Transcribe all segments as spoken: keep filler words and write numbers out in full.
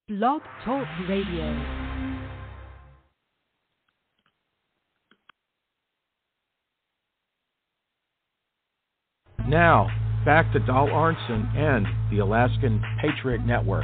Blog Talk Radio. Now, back to Dal Arnson and the Alaskan Patriot Network.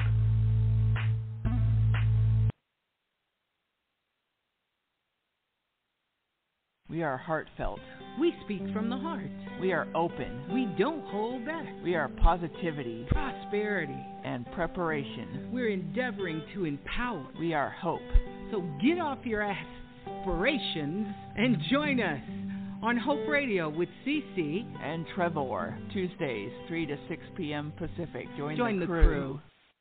We are heartfelt. We speak from the heart. We are open. We don't hold back. We are positivity, prosperity, and preparation. We're endeavoring to empower. We are hope. So get off your aspirations and join us on Hope Radio with Cece and Trevor, Tuesdays, three to six p.m. Pacific. Join, Join the, the crew. crew.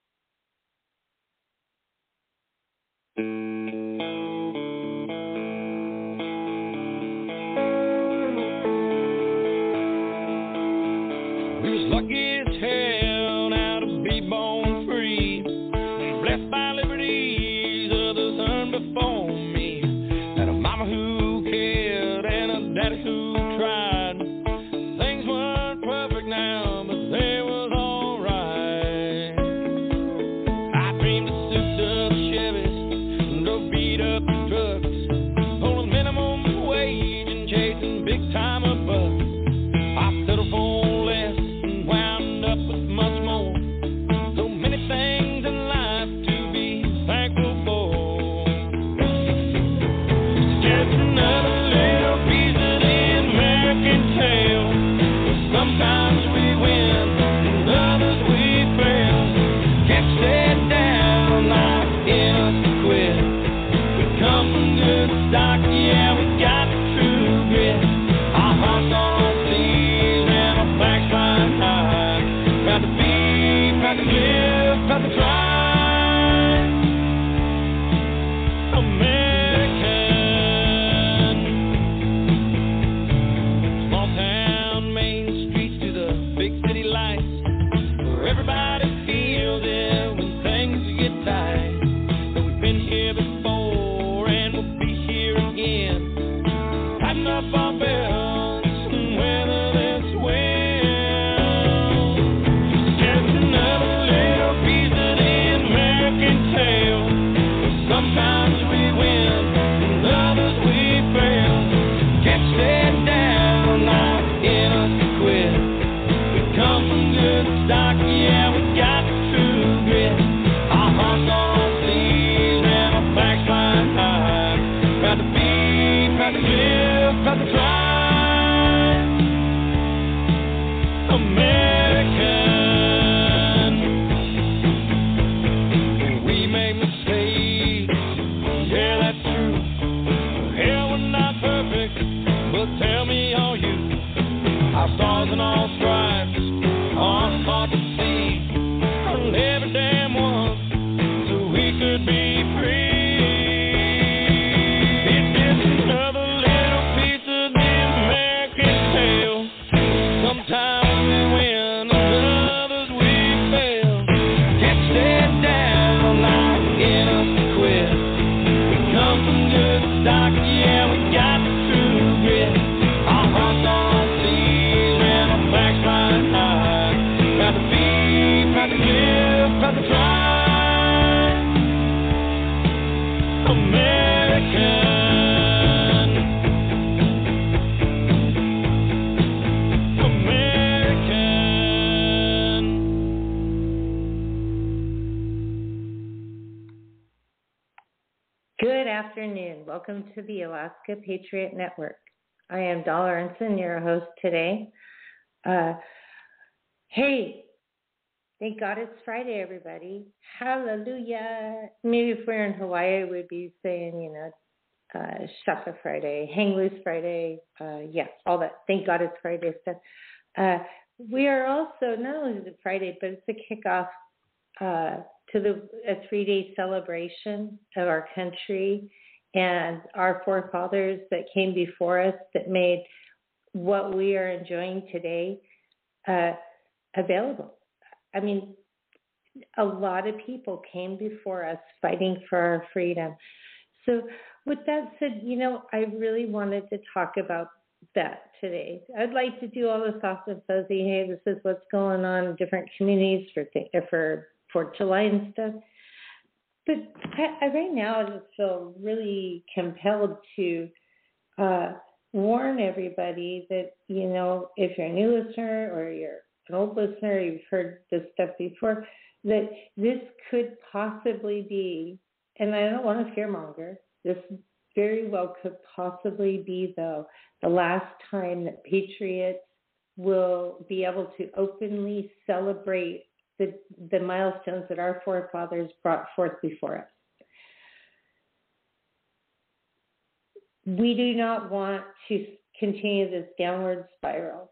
Lucky as hell now to be born free, blessed by liberties others earned before me. Had a mama who cared and a daddy who tried. Things weren't perfect now, but they was alright. I dreamed of souped-up Chevys, drove beat-up trucks, pulling minimum wage and chasing big-time bucks. I settled for Welcome to the Alaska Patriot Network. I am Dal Arnson, your host today. Uh, hey, thank God it's Friday, everybody. Hallelujah. Maybe if we're in Hawaii, we'd be saying, you know, uh, Shaka Friday, Hang Loose Friday, uh, yeah, all that. Thank God it's Friday stuff. Uh, we are also, not only is it Friday, but it's a kickoff uh, to the a three-day celebration of our country and our forefathers that came before us that made what we are enjoying today uh, available. I mean, a lot of people came before us fighting for our freedom. So with that said, you know, I really wanted to talk about that today. I'd like to do all the soft and fuzzy, hey, this is what's going on in different communities for th- for Fourth of July and stuff. but I, I, right now I just feel really compelled to uh, warn everybody that, you know, if you're a new listener or you're an old listener, you've heard this stuff before, that this could possibly be, and I don't want to fearmonger, this very well could possibly be, though, the last time that Patriots will be able to openly celebrate the, the milestones that our forefathers brought forth before us. We do not want to continue this downward spiral.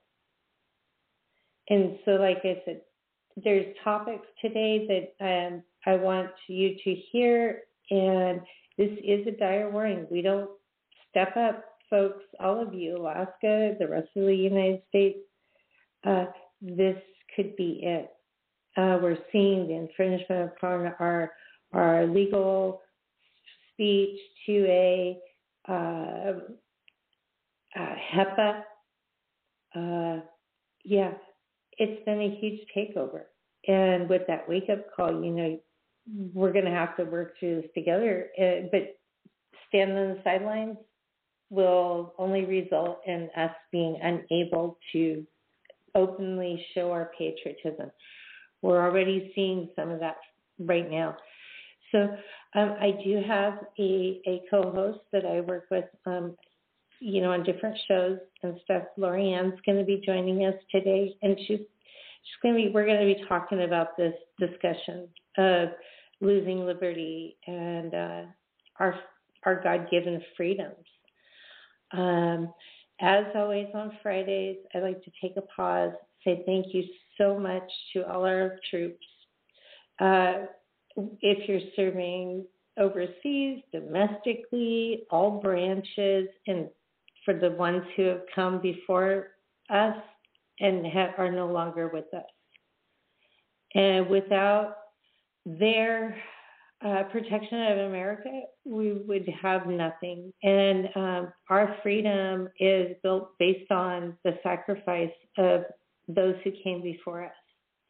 And so, like I said, there's topics today that um, I want you to hear, and this is a dire warning. We don't step up, folks, all of you, Alaska, the rest of the United States, uh, this could be it. Uh, we're seeing the infringement upon our, our legal speech to a uh, uh, HEPA. Uh, yeah. It's been a huge takeover. And with that wake-up call, you know, we're going to have to work through this together. Uh, but standing on the sidelines will only result in us being unable to openly show our patriotism. We're already seeing some of that right now. So um, I do have a, a co-host that I work with, um, you know, on different shows and stuff. Lori Ann's going to be joining us today, and she's she's going to be. We're going to be talking about this discussion of losing liberty and uh, our our God-given freedoms. Um, as always on Fridays, I like to take a pause, say thank you so much to all our troops. Uh, if you're serving overseas, domestically, all branches, and for the ones who have come before us and have, are no longer with us. And without their uh, protection of America, we would have nothing. And um, our freedom is built based on the sacrifice of those who came before us.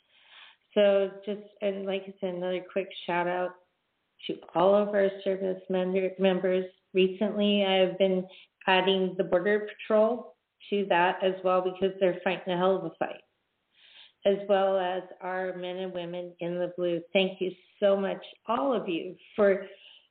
So just, and like I said, another quick shout out to all of our service member, members. Recently, I've been adding the Border Patrol to that as well because they're fighting a hell of a fight, as well as our men and women in the blue. Thank you so much, all of you, for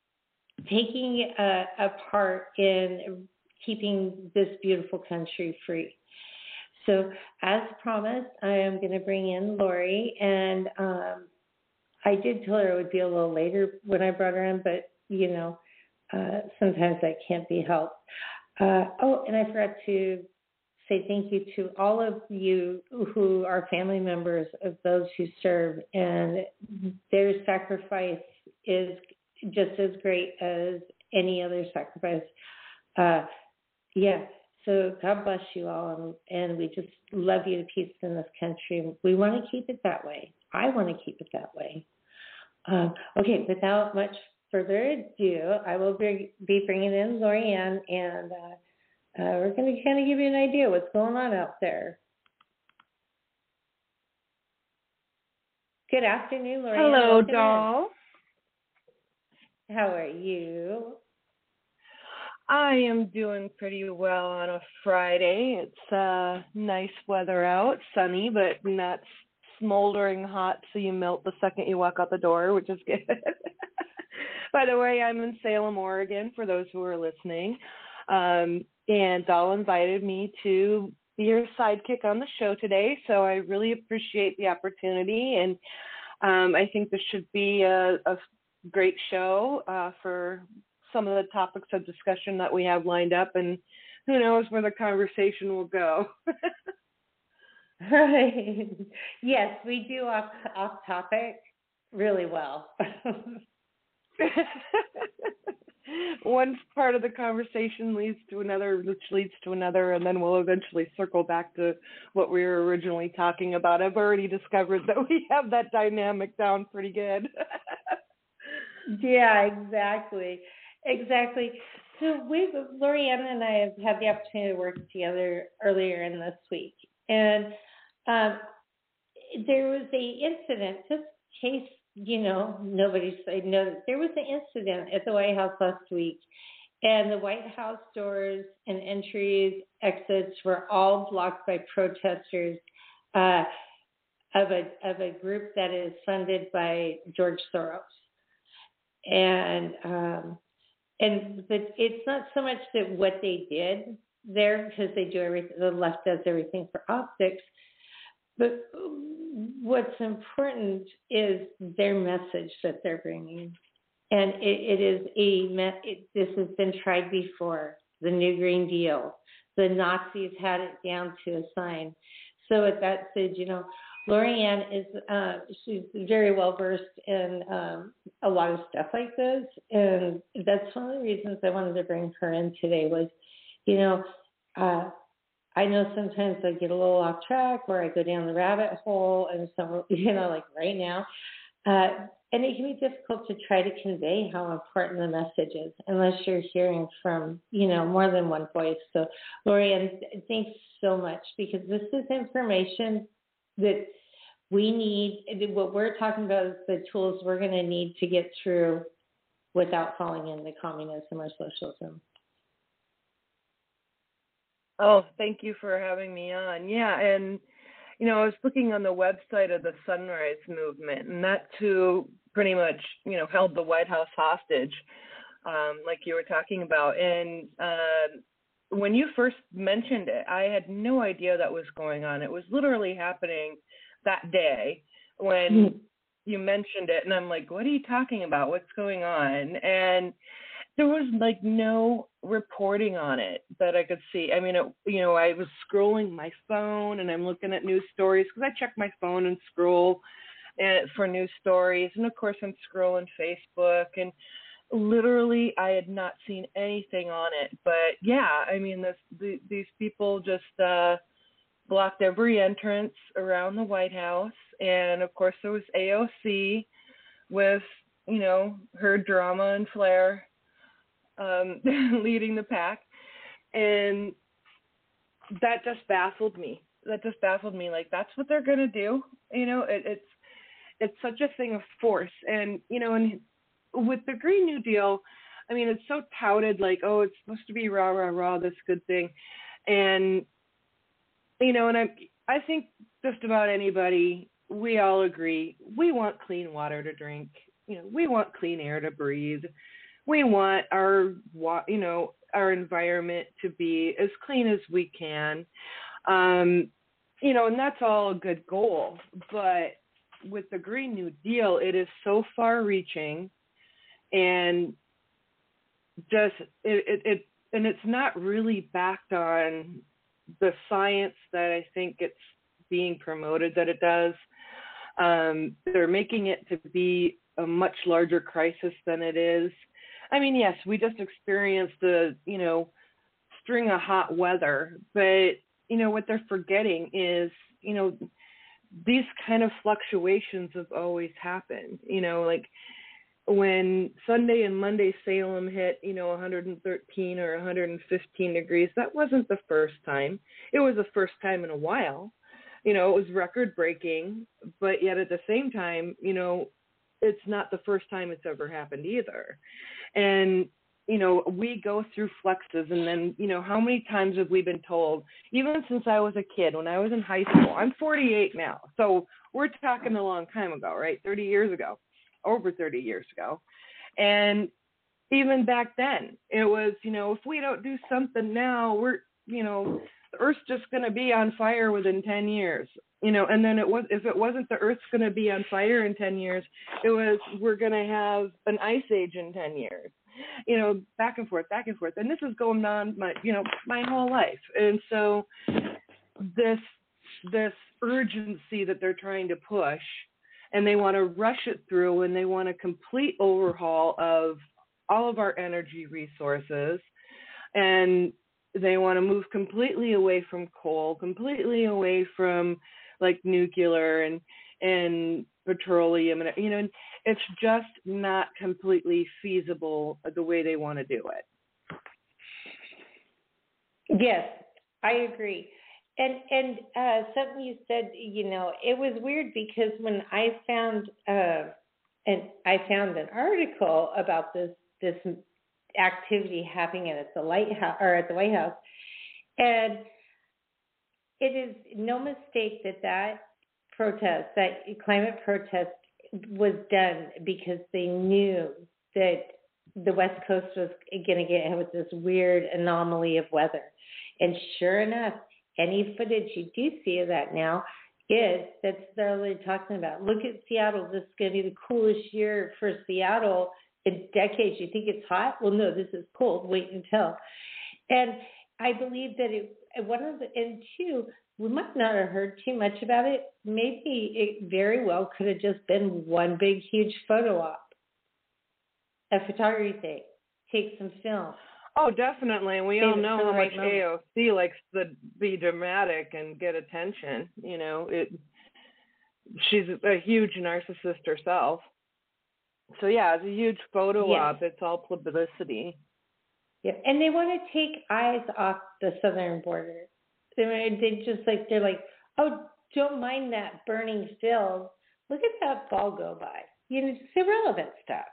taking a, a part in keeping this beautiful country free. So as promised, I am going to bring in Lori, and um, I did tell her it would be a little later when I brought her in, but, you know, uh, sometimes that can't be helped. Uh, oh, and I forgot to say thank you to all of you who are family members of those who serve, and their sacrifice is just as great as any other sacrifice. Uh, yeah. So God bless you all, and, and we just love you to pieces in this country. We want to keep it that way. I want to keep it that way. Um, okay, without much further ado, I will be, be bringing in Lori Ann, and uh, uh, we're going to kind of give you an idea what's going on out there. Good afternoon, Lori Ann. Hello, doll. How are you? I am doing pretty well on a Friday. It's uh, nice weather out, sunny, but not smoldering hot so you melt the second you walk out the door, which is good. By the way, I'm in Salem, Oregon, for those who are listening. Um, and Doll invited me to be your sidekick on the show today, so I really appreciate the opportunity. And um, I think this should be a, a great show uh, for some of the topics of discussion that we have lined up, and who knows where the conversation will go. Right. Yes, we do off, off topic really well. One part of the conversation leads to another, which leads to another, and then we'll eventually circle back to what we were originally talking about. I've already discovered that we have that dynamic down pretty good. Yeah, exactly. Exactly. So we, Lori Ann and I have had the opportunity to work together earlier in this week. And um, there was a incident, just case you know, nobody said no. There was an incident at the White House last week, and the White House doors and entries, exits were all blocked by protesters uh, of a of a group that is funded by George Soros. And um, and but it's not so much that what they did there, because they do everything. The left does everything for optics. But what's important is their message that they're bringing. And it, it is a, it, this has been tried before, the New Green Deal. The Nazis had it down to a sign. So with that said, you know, Lori-Ann is, uh, she's very well versed in um, a lot of stuff like this. And that's one of the reasons I wanted to bring her in today was, you know, uh, I know sometimes I get a little off track or I go down the rabbit hole and so, you know, like right now. Uh, and it can be difficult to try to convey how important the message is unless you're hearing from, you know, more than one voice. So, Lori-Ann, thanks so much because this is information that we need. What we're talking about is the tools we're going to need to get through without falling into communism or socialism. Oh, thank you for having me on. Yeah, and, you know, I was looking on the website of the Sunrise Movement, and that too pretty much, you know, held the White House hostage, um, like you were talking about. And uh, when you first mentioned it, I had no idea that was going on. It was literally happening that day when mm-hmm. you mentioned it, and I'm like, what are you talking about? What's going on? And there was like no reporting on it that I could see. I mean, it, you know, I was scrolling my phone and I'm looking at news stories because I check my phone and scroll and, for news stories. And of course I'm scrolling Facebook and literally I had not seen anything on it. But yeah, I mean, this, the, these people just uh, blocked every entrance around the White House. And of course there was A O C with, you know, her drama and flair. Um, leading the pack, and that just baffled me. That just baffled me. Like, that's what they're gonna do. You know, it, it's it's such a thing of force. And you know, and with the Green New Deal, I mean, it's so touted, like, oh, it's supposed to be rah rah rah, this good thing, and you know, and I I think just about anybody, we all agree, we want clean water to drink. You know, we want clean air to breathe. We want our, you know, our environment to be as clean as we can, um, you know, and that's all a good goal. But with the Green New Deal, it is so far-reaching, and just it, it, it, and it's not really backed on the science that I think it's being promoted that it does. Um, they're making it to be a much larger crisis than it is. I mean, yes, we just experienced a, you know, string of hot weather, but, you know, what they're forgetting is, you know, these kind of fluctuations have always happened. You know, like when Sunday and Monday Salem hit, you know, one hundred thirteen or one hundred fifteen degrees, that wasn't the first time. It was the first time in a while. You know, it was record breaking, but yet at the same time, you know, it's not the first time it's ever happened either. And, you know, we go through fluxes, and then, you know, how many times have we been told, even since I was a kid, when I was in high school, I'm forty-eight now, so we're talking a long time ago, right? thirty years ago, over thirty years ago. And even back then, it was, you know, if we don't do something now, we're, you know, the Earth's just going to be on fire within ten years. You know, and then it was, if it wasn't the Earth's going to be on fire in ten years, it was, we're going to have an ice age in ten years, you know, back and forth, back and forth. And this is going on my, you know, my whole life. And so this, this urgency that they're trying to push, and they want to rush it through, and they want a complete overhaul of all of our energy resources, and they want to move completely away from coal, completely away from like nuclear and and petroleum, and you know, and it's just not completely feasible the way they want to do it. Yes, I agree. And and uh, something you said, you know, it was weird because when I found uh, and I found an article about this this activity happening at the lighthouse or at the White House, and it is no mistake that that protest, that climate protest, was done because they knew that the West Coast was going to get hit with this weird anomaly of weather. And sure enough, any footage you do see of that now is that's they're already talking about. Look at Seattle. This is going to be the coolest year for Seattle in decades. You think it's hot? Well, no, this is cold. Wait until. And I believe that it, one of the, and two, we might not have heard too much about it. Maybe it very well could have just been one big, huge photo op, a photography thing. Take some film. Oh, definitely. And we Save all it know for the how right much moment. A O C likes to be dramatic and get attention. You know, it. She's a huge narcissist herself. So yeah, it's a huge photo Yes. op. It's all publicity. Yeah, and they want to take eyes off the southern border. They they just like they're like, oh, don't mind that burning field. Look at that ball go by. You know, it's irrelevant stuff.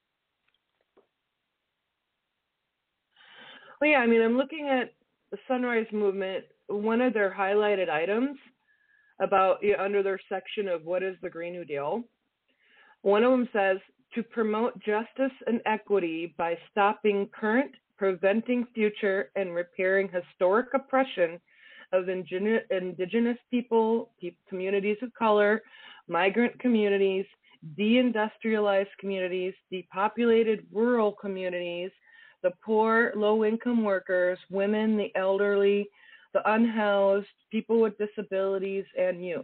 Well, yeah, I mean, I'm looking at the Sunrise Movement. One of their highlighted items about you know, under their section of what is the Green New Deal. One of them says to promote justice and equity by stopping current, preventing future, and repairing historic oppression of indigenous, indigenous people, communities of color, migrant communities, deindustrialized communities, depopulated rural communities, the poor, low-income workers, women, the elderly, the unhoused, people with disabilities, and youth.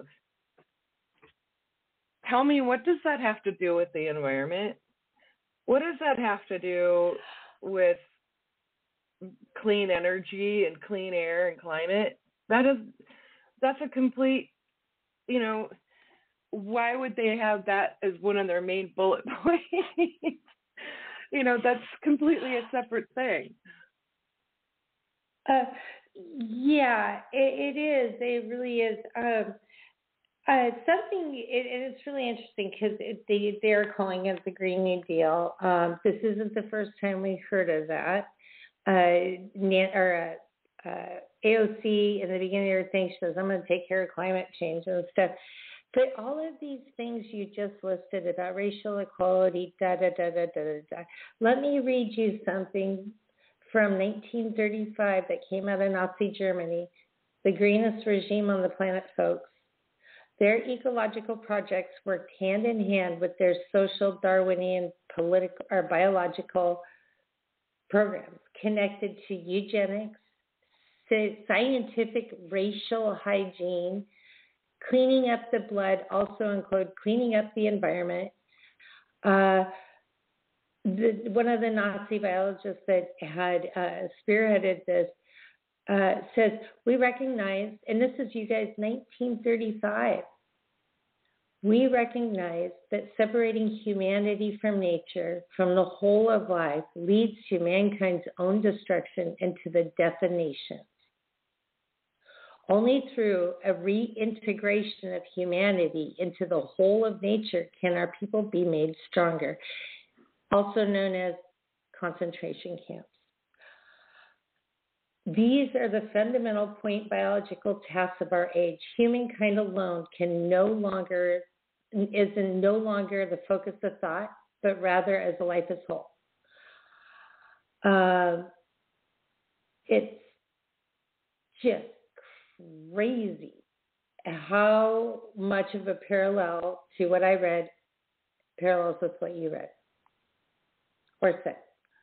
Tell me, what does that have to do with the environment? What does that have to do with clean energy and clean air and climate? That is, that's a complete, you know, why would they have that as one of their main bullet points? You know, that's completely a separate thing. Uh, yeah, it, it is. It really is. Um, uh, something, it, and it's really interesting because they, they're calling it the Green New Deal. Um, this isn't the first time we've heard of that. Uh, or uh, uh, A O C in the beginning of her thing, she says, I'm going to take care of climate change and stuff. But all of these things you just listed about racial equality, da, da, da, da, da, da, da. Let me read you something from nineteen thirty-five that came out of Nazi Germany, the greenest regime on the planet, folks. Their ecological projects worked hand in hand with their social, Darwinian, political, or biological programs connected to eugenics, scientific racial hygiene, cleaning up the blood, also include cleaning up the environment. Uh, the, one of the Nazi biologists that had uh, spearheaded this uh, says, we recognize, and this is, you guys, nineteen thirty-five, we recognize that separating humanity from nature, from the whole of life, leads to mankind's own destruction and to the death of nations. Only through a reintegration of humanity into the whole of nature can our people be made stronger, also known as concentration camps. These are the fundamental point biological tasks of our age. Humankind alone can no longer, is in no longer the focus of thought, but rather as a life as whole. Uh, it's just crazy how much of a parallel to what I read parallels with what you read or said.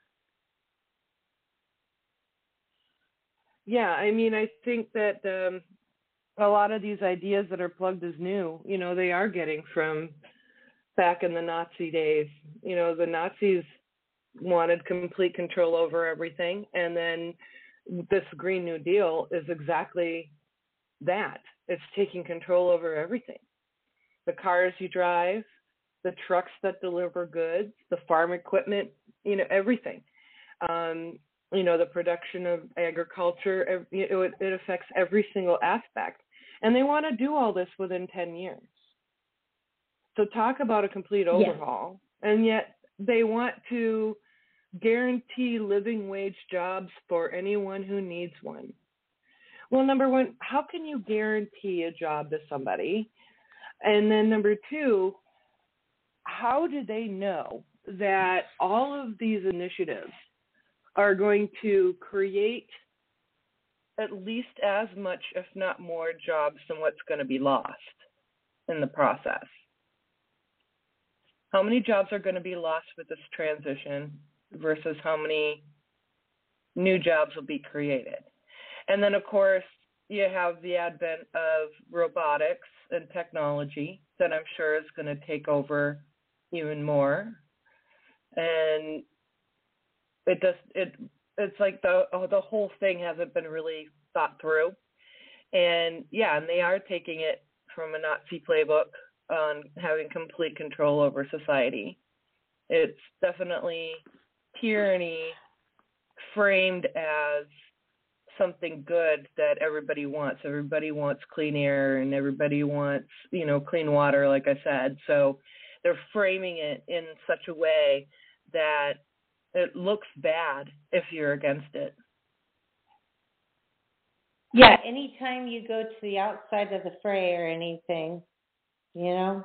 Yeah, I mean, I think that um, a lot of these ideas that are plugged as new, you know, they are getting from back in the Nazi days. You know, the Nazis wanted complete control over everything, and then this Green New Deal is exactly that. It's taking control over everything. The cars you drive, the trucks that deliver goods, the farm equipment, you know, everything. Um, you know, the production of agriculture, it, it affects every single aspect. And they want to do all this within ten years. So talk about a complete overhaul. Yes. And yet they want to guarantee living wage jobs for anyone who needs one. Well, number one, how can you guarantee a job to somebody? And then number two, how do they know that all of these initiatives are going to create at least as much, if not more, jobs than what's going to be lost in the process? How many jobs are going to be lost with this transition versus how many new jobs will be created? And then, of course, you have the advent of robotics and technology that I'm sure is going to take over even more. And it does it it's like the oh, the whole thing hasn't been really thought through. And yeah, and they are taking it from a Nazi playbook on having complete control over society. It's definitely tyranny framed as something good that everybody wants. Everybody wants clean air and everybody wants, you know, clean water, like I said. So they're framing it in such a way that it looks bad if you're against it. Yeah, anytime you go to the outside of the fray or anything, you know?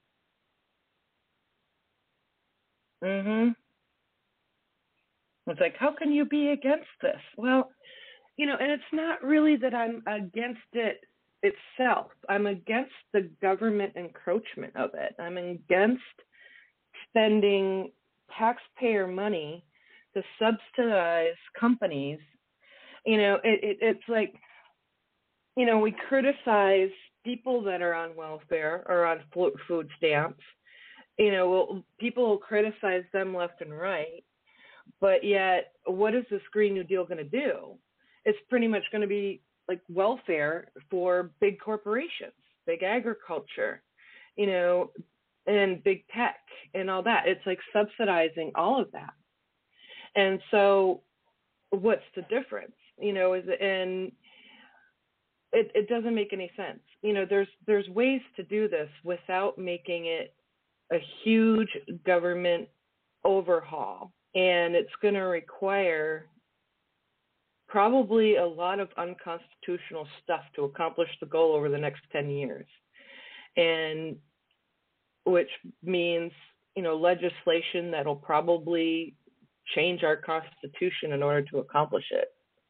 Mhm. It's like, how can you be against this? Well, you know, and it's not really that I'm against it itself. I'm against the government encroachment of it. I'm against spending taxpayer money to subsidize companies. You know, it, it, it's like, you know, we criticize people that are on welfare or on food stamps. You know, well, people will criticize them left and right, but yet, what is this Green New Deal going to do? It's pretty much going to be like welfare for big corporations, big agriculture, you know, and big tech and all that. It's like subsidizing all of that. And so what's the difference? You know, is and it, it doesn't make any sense. You know, there's there's ways to do this without making it a huge government overhaul. And it's going to require probably a lot of unconstitutional stuff to accomplish the goal over the next ten years. And which means, you know, legislation that'll probably change our Constitution in order to accomplish it.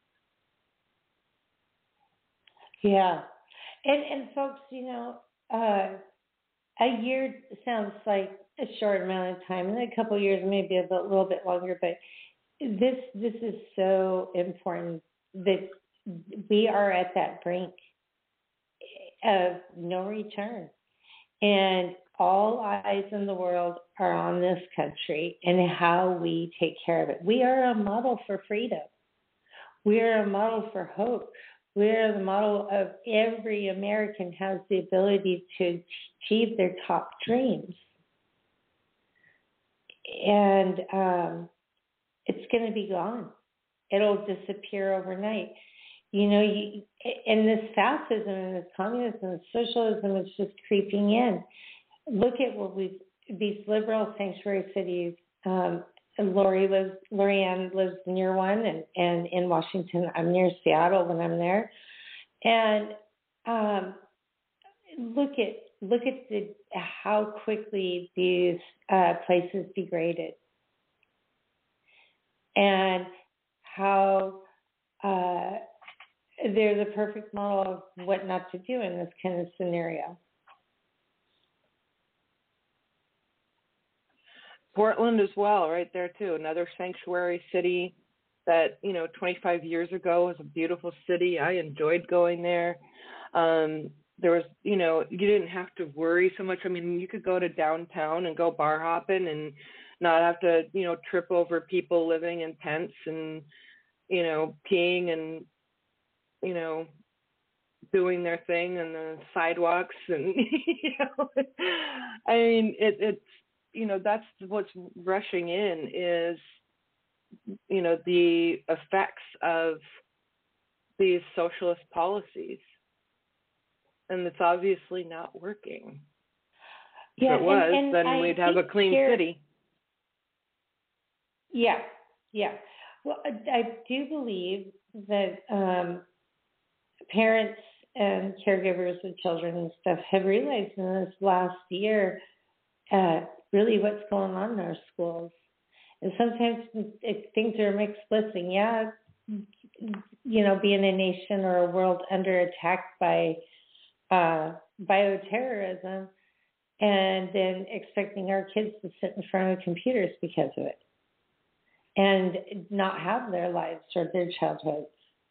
Yeah. And, and folks, you know, uh, a year sounds like a short amount of time, and a couple of years maybe a bit, little bit longer, but this this is so important that we are at that brink of no return. And all eyes in the world are on this country and how we take care of it. We are a model for freedom. We are a model for hope. We are the model of every American has the ability to achieve their top dreams. And um, it's going to be gone. It'll disappear overnight. You know, you, and this fascism and this communism and socialism is just creeping in. Look at what we've, these liberal sanctuary cities. Um, and Lori lives, Lorianne lives near one, and, and in Washington, I'm near Seattle when I'm there. And um, look at look at the, how quickly these uh, places degraded, and how uh, they're the perfect model of what not to do in this kind of scenario. Portland as well, right there too, another sanctuary city that, you know, twenty-five years ago was a beautiful city. I enjoyed going there. Um, there was, you know, you didn't have to worry so much. I mean, you could go to downtown and go bar hopping and not have to, you know, trip over people living in tents and, you know, peeing and, you know, doing their thing on the sidewalks. And, you know, I mean, it, it's, you know, that's what's rushing in is, you know, the effects of these socialist policies. And it's obviously not working. Yeah, if it was, and, and then I we'd have a think clean here- city. Yeah, yeah. Well, I, I do believe that um, parents and caregivers of children and stuff have realized in this last year uh, really what's going on in our schools. And sometimes it, things are mixed blessing. Yeah, you know, being a nation or a world under attack by uh, bioterrorism, and then expecting our kids to sit in front of computers because of it and not have their lives or their childhoods.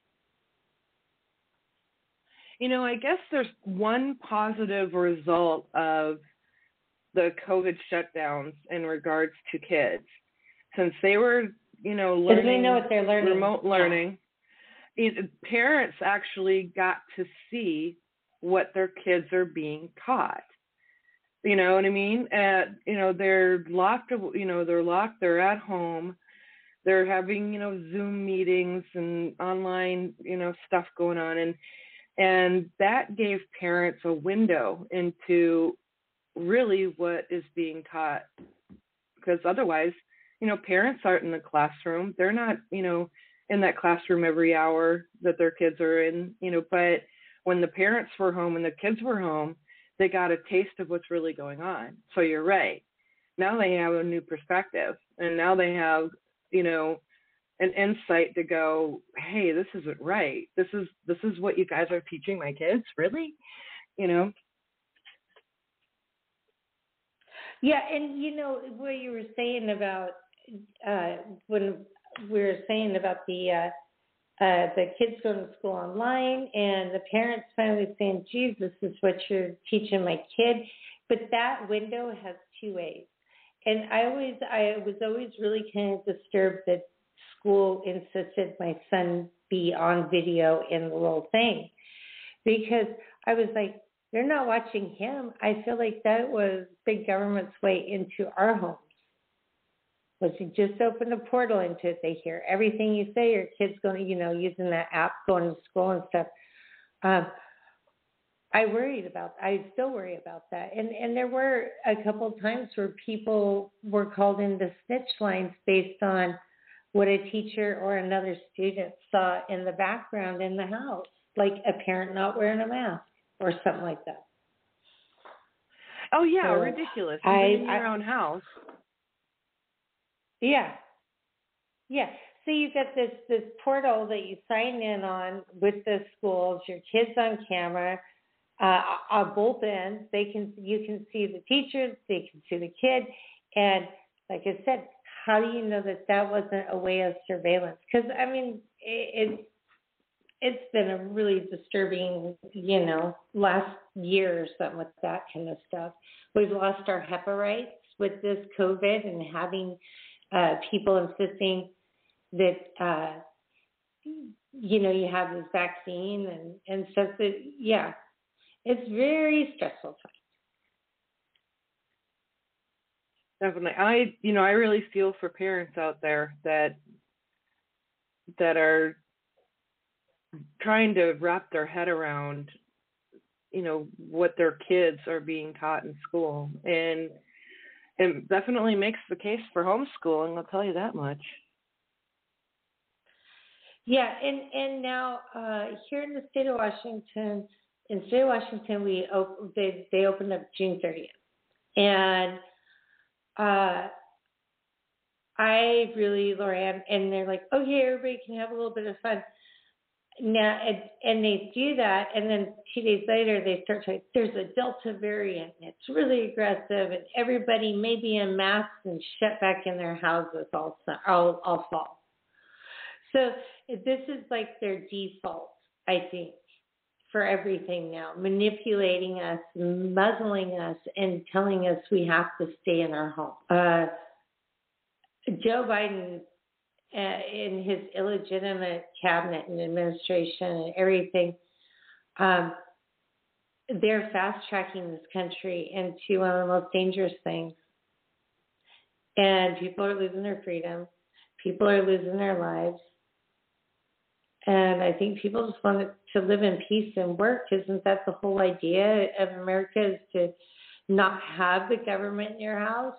You know, I guess there's one positive result of the COVID shutdowns in regards to kids. Since they were, you know, learning, they know what they're learning. remote learning, yeah. it, parents actually got to see what their kids are being taught. You know what I mean? At, you know, they're locked, you know, they're locked, they're at home. They're having, you know, Zoom meetings and online, you know, stuff going on. And and that gave parents a window into really what is being taught. Because otherwise, you know, parents aren't in the classroom. They're not, you know, in that classroom every hour that their kids are in, you know. But when the parents were home and the kids were home, they got a taste of what's really going on. So you're right. Now they have a new perspective. And now they have, you know, an insight to go, hey, this isn't right. This is this is what you guys are teaching my kids, really? You know? Yeah, and you know what you were saying about uh, when we were saying about the uh, uh, the kids going to school online and the parents finally saying, geez, this is what you're teaching my kid. But that window has two ways. And I always, I was always really kind of disturbed that school insisted my son be on video in the little thing, because I was like, they're not watching him. I feel like that was big government's way into our homes. Was you just open a portal into it, they hear everything you say. Your kid's going to, you know, using that app, going to school and stuff. Um, I worried about, I still worry about that. And and there were a couple of times where people were called into snitch lines based on what a teacher or another student saw in the background in the house, like a parent not wearing a mask or something like that. Oh, yeah, so ridiculous. I, Even in your I, own house. Yeah. Yeah. So you get this, this portal that you sign in on with the schools, your kids on camera, uh, on both ends. They can, you can see the teachers, they can see the kid. And like I said, how do you know that that wasn't a way of surveillance? Because, I mean, it, it, it's been a really disturbing, you know, last year or something with that kind of stuff. We've lost our HEPA rights with this COVID and having uh, people insisting that, uh, you know, you have this vaccine and, and stuff that, yeah, it's very stressful time. Definitely. I, you know, I really feel for parents out there that, that are trying to wrap their head around, you know, what their kids are being taught in school. And it definitely makes the case for homeschooling, I'll tell you that much. Yeah, and, and now uh, here in the state of Washington, in the state of Washington, we op- they, they opened up June thirtieth. And uh, I really, Lorianne, and they're like, okay, everybody can have a little bit of fun. Now, and, and they do that, and then two days later, they start to, there's a Delta variant, and it's really aggressive, and everybody may be in masks and shut back in their houses all, all, all fall. So this is like their default, I think, for everything now, manipulating us, muzzling us, and telling us we have to stay in our home. Uh, Joe Biden, uh, in his illegitimate cabinet and administration and everything, um, they're fast-tracking this country into one of the most dangerous things. And people are losing their freedom. People are losing their lives. And I think people just want to live in peace and work. Isn't that the whole idea of America, is to not have the government in your house?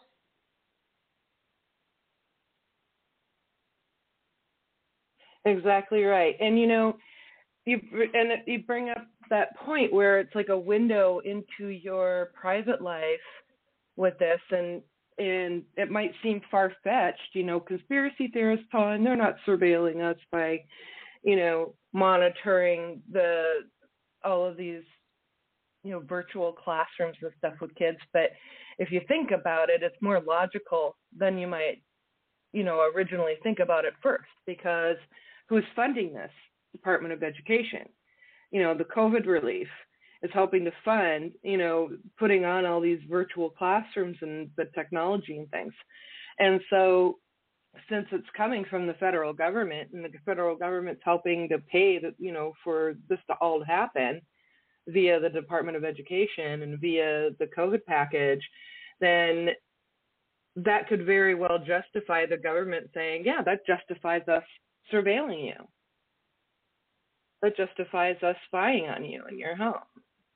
Exactly right. And, you know, you and you bring up that point where it's like a window into your private life with this, and and it might seem far-fetched, you know, conspiracy theorists, Paul, they're not surveilling us by, you know, monitoring the all of these, you know, virtual classrooms and stuff with kids. But if you think about it, it's more logical than you might, you know, originally think about it first, because who's funding this? Department of Education. You know, the COVID relief is helping to fund, you know, putting on all these virtual classrooms and the technology and things. And so since it's coming from the federal government, and the federal government's helping to pay, the, you know, for this to all happen via the Department of Education and via the COVID package, then that could very well justify the government saying, yeah, that justifies us surveilling you. That justifies us spying on you in your home.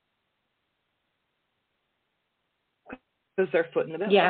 Because they're footing the bill. Yeah.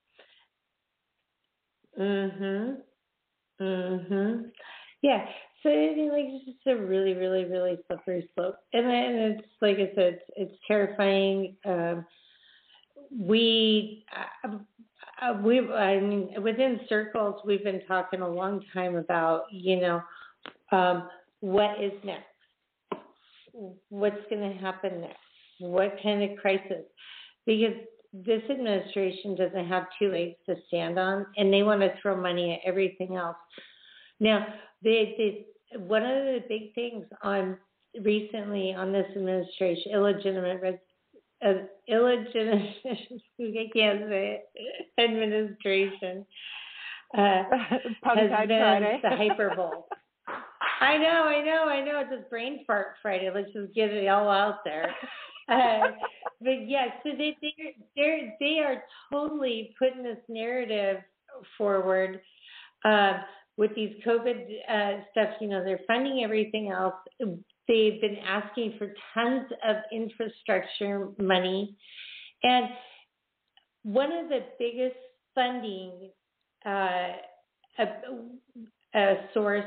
Mhm. Mhm. Yeah. So I mean, like, it's just a really, really, really slippery slope, and then it's like I said, it's, it's terrifying. Um, we, uh, uh, we, I mean, within circles, we've been talking a long time about, you know, um, what is next? What's going to happen next? What kind of crisis? Because this administration doesn't have two legs to stand on, and they want to throw money at everything else. Now, they, they, one of the big things on recently on this administration, illegitimate, uh, illegitimate, I can't say it, administration, uh, has been Friday. the hyperbole. I know, I know, I know. It's a brain fart Friday. Let's just get it all out there. Uh, but yes, so they they they they are totally putting this narrative forward uh, with these COVID uh, stuff. You know, they're funding everything else. They've been asking for tons of infrastructure money, and one of the biggest funding uh, a, a source.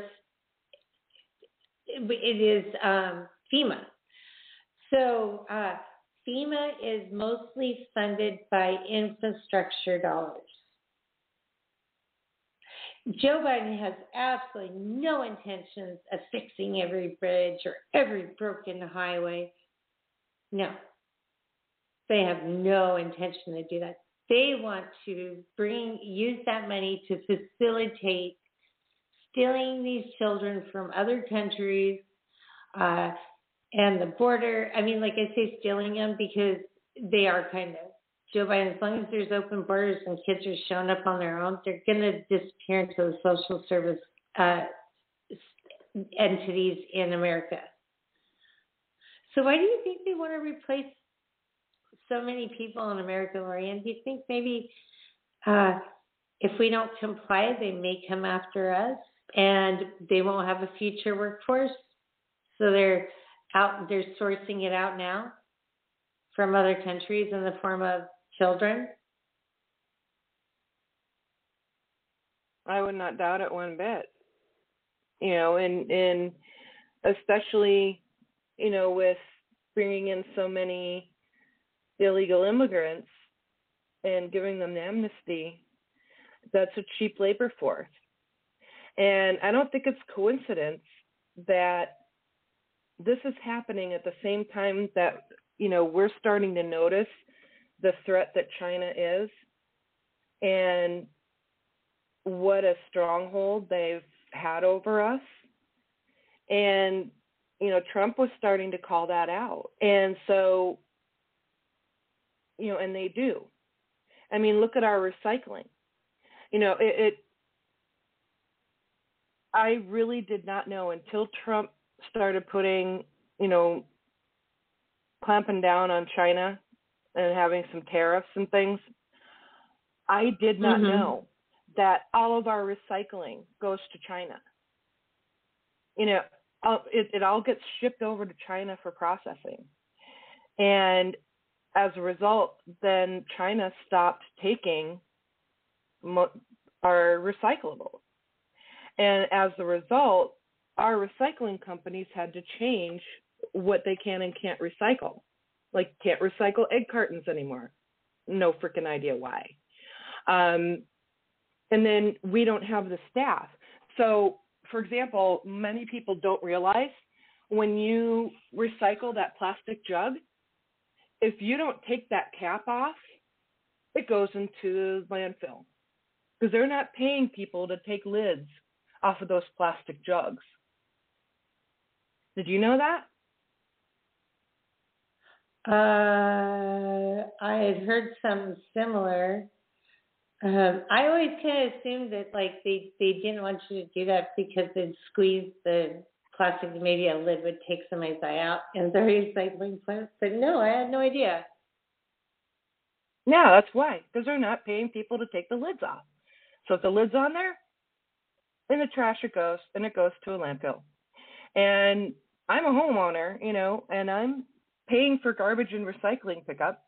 It is um, FEMA. So uh, FEMA is mostly funded by infrastructure dollars. Joe Biden has absolutely no intentions of fixing every bridge or every broken highway. No. They have no intention to do that. They want to bring use that money to facilitate stealing these children from other countries uh, and the border. I mean, like I say, stealing them because they are kind of, Joe Biden, as long as there's open borders and kids are showing up on their own, they're going to disappear into the social service uh, entities in America. So why do you think they want to replace so many people in America, Lorianne? Do you think maybe uh, if we don't comply, they may come after us? And they won't have a future workforce, so they're out. They're sourcing it out now from other countries in the form of children. I would not doubt it one bit. You know, and and especially, you know, with bringing in so many illegal immigrants and giving them amnesty, that's a cheap labor force. And I don't think it's coincidence that this is happening at the same time that, you know, we're starting to notice the threat that China is and what a stronghold they've had over us. And, you know, Trump was starting to call that out. And so, you know, and they do. I mean, look at our recycling. You know, it, it I really did not know until Trump started putting, you know, clamping down on China and having some tariffs and things. I did not mm-hmm. know that all of our recycling goes to China. You know, it, it all gets shipped over to China for processing. And as a result, then China stopped taking mo- our recyclables. And as a result, our recycling companies had to change what they can and can't recycle. Like, can't recycle egg cartons anymore. No freaking idea why. Um, and then we don't have the staff. So, for example, many people don't realize when you recycle that plastic jug, if you don't take that cap off, it goes into the landfill because they're not paying people to take lids off of those plastic jugs. Did you know that? Uh, I had heard something similar. Um, I always kind of assumed that like they, they didn't want you to do that because they'd squeeze the plastic, maybe a lid would take somebody's eye out in the recycling plant. But no, I had no idea. Yeah, that's why. Because they're not paying people to take the lids off. So if the lid's on there, in the trash it goes, and it goes to a landfill. And I'm a homeowner, you know, and I'm paying for garbage and recycling pickup.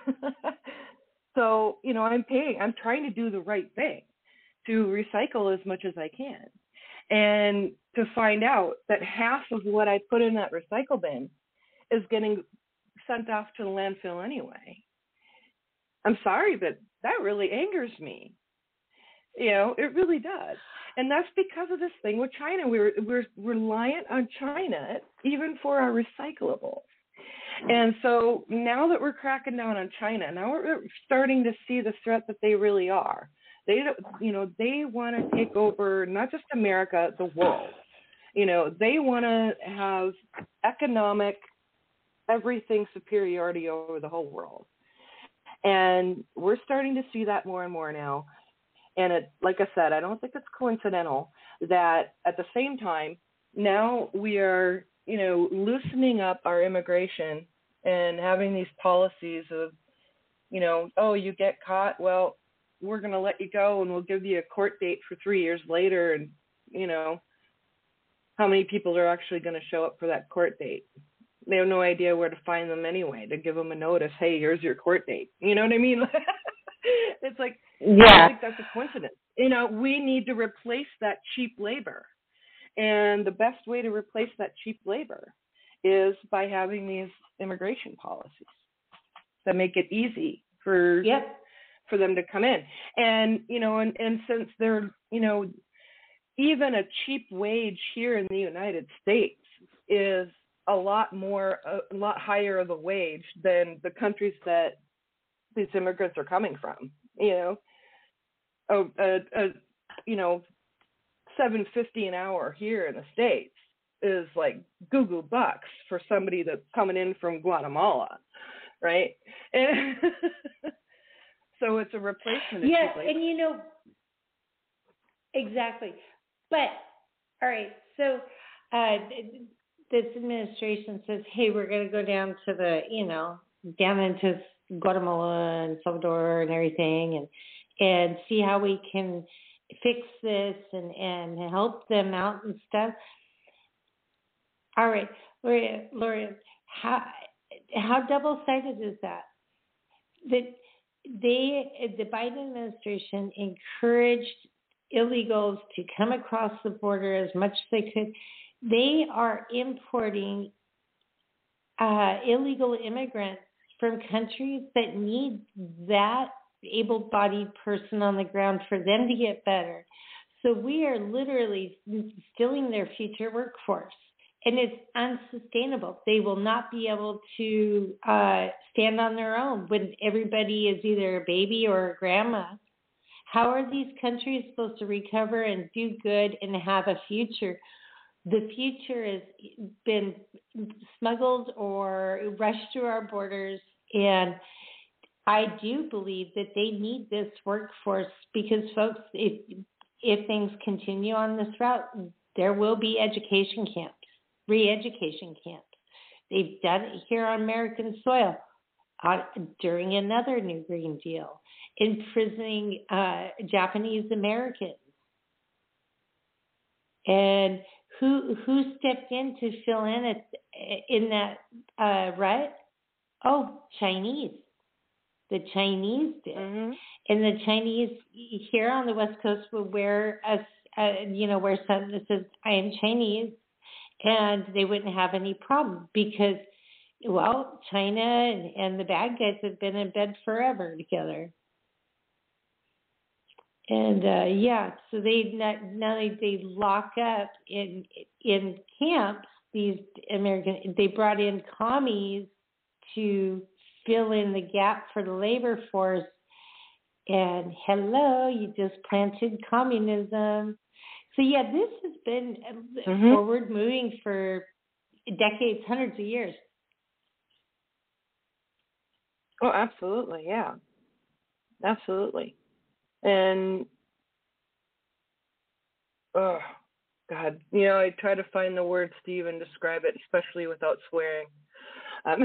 So, you know, I'm paying, I'm trying to do the right thing to recycle as much as I can. And to find out that half of what I put in that recycle bin is getting sent off to the landfill anyway. I'm sorry, but that really angers me. You know, it really does. And that's because of this thing with China. We're we're reliant on China even for our recyclables. And so now that we're cracking down on China, now we're starting to see the threat that they really are. They, you know, they want to take over not just America, the world. You know, they want to have economic, everything superiority over the whole world. And we're starting to see that more and more now. And it, like I said, I don't think it's coincidental that at the same time, now we are, you know, loosening up our immigration and having these policies of, you know, oh, you get caught, well, we're going to let you go and we'll give you a court date for three years later. And, you know, how many people are actually going to show up for that court date? They have no idea where to find them anyway, to give them a notice, hey, here's your court date. You know what I mean? It's like, yeah. I don't think that's a coincidence. You know, we need to replace that cheap labor. And the best way to replace that cheap labor is by having these immigration policies that make it easy for yep. for them to come in. And, you know, and, and since they're, you know, even a cheap wage here in the United States is a lot more, a lot higher of a wage than the countries that these immigrants are coming from, you know, a, a, a you know, seven fifty an hour here in the States is like goo goo bucks for somebody that's coming in from Guatemala, right? And so it's a replacement. Yeah, and you know, exactly. But all right, so uh, this administration says, hey, we're going to go down to the, you know, down into Guatemala and Salvador and everything, and and see how we can fix this and, and help them out and stuff. All right, Gloria, Gloria, how how double-sided is that? That they, the Biden administration encouraged illegals to come across the border as much as they could. They are importing uh, illegal immigrants from countries that need that able-bodied person on the ground for them to get better. So we are literally stealing their future workforce, and it's unsustainable. They will not be able to uh, stand on their own when everybody is either a baby or a grandma. How are these countries supposed to recover and do good and have a future? The future has been smuggled or rushed through our borders, and I do believe that they need this workforce because, folks, if if things continue on this route, there will be education camps, re-education camps. They've done it here on American soil uh, during another New Green Deal, imprisoning uh, Japanese Americans. And who who stepped in to fill in at, in that uh, rut? Oh, Chinese. The Chinese did. Mm-hmm. And the Chinese here on the West Coast would wear a, a you know, wear something that says, I am Chinese, and they wouldn't have any problem because, well, China and, and the bad guys have been in bed forever together. And uh, yeah, so they not, not only they lock up in in camps these American, they brought in commies to fill in the gap for the labor force. And hello, you just planted communism. So yeah, this has been mm-hmm. forward moving for decades, hundreds of years. Oh, absolutely, yeah, absolutely. And oh God, you know, I try to find the words to even describe it, especially without swearing. Um,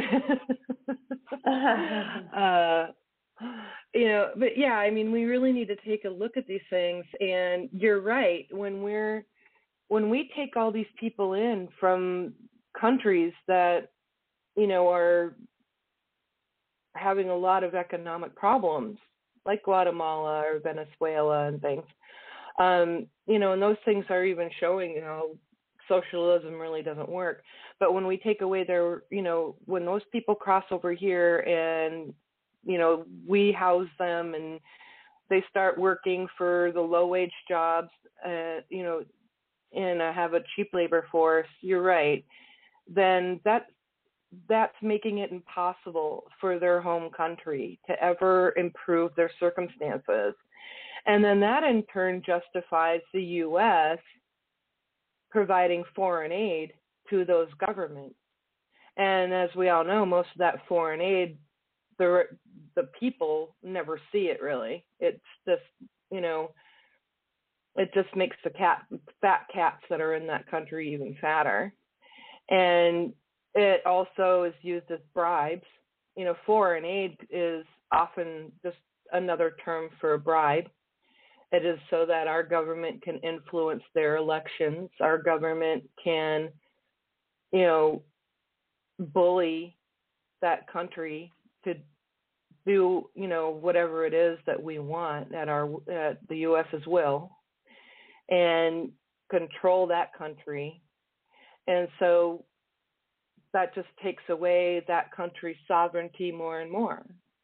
uh, you know, but yeah, I mean, we really need to take a look at these things. And you're right. When we're when we take all these people in from countries that, you know, are having a lot of economic problems, like Guatemala or Venezuela and things, um, you know, and those things are even showing, you know, socialism really doesn't work. But when we take away their, you know, when those people cross over here and, you know, we house them and they start working for the low wage jobs, uh, you know, and uh, have a cheap labor force, you're right, then that that's making it impossible for their home country to ever improve their circumstances. And then that in turn justifies the U S providing foreign aid to those governments. And as we all know, most of that foreign aid, the the people never see it really. It's just, you know, it just makes the cat, fat cats that are in that country even fatter. And it also is used as bribes. You know, foreign aid is often just another term for a bribe. It is so that our government can influence their elections. Our government can, you know, bully that country to do, you know, whatever it is that we want at our at the U S's will, and control that country. And so that just takes away that country's sovereignty more and more.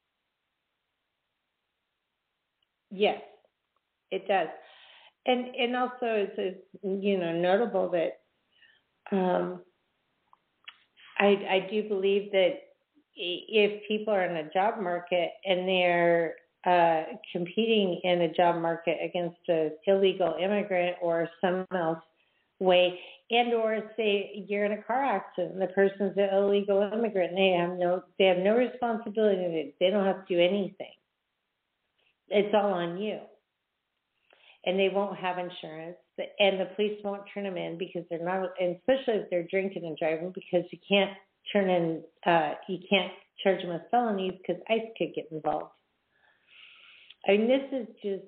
Yes, it does. And and also it's, it's you know notable that um, I I do believe that if people are in a job market and they're uh, competing in a job market against an illegal immigrant or someone else way, and or say you're in a car accident and the person's an illegal immigrant and they have no they have no responsibility, they don't have to do anything. It's all on you. And they won't have insurance, and the police won't turn them in because they're not, and especially if they're drinking and driving, because you can't turn in, uh, you can't charge them with felonies because ICE could get involved. I mean, this is just,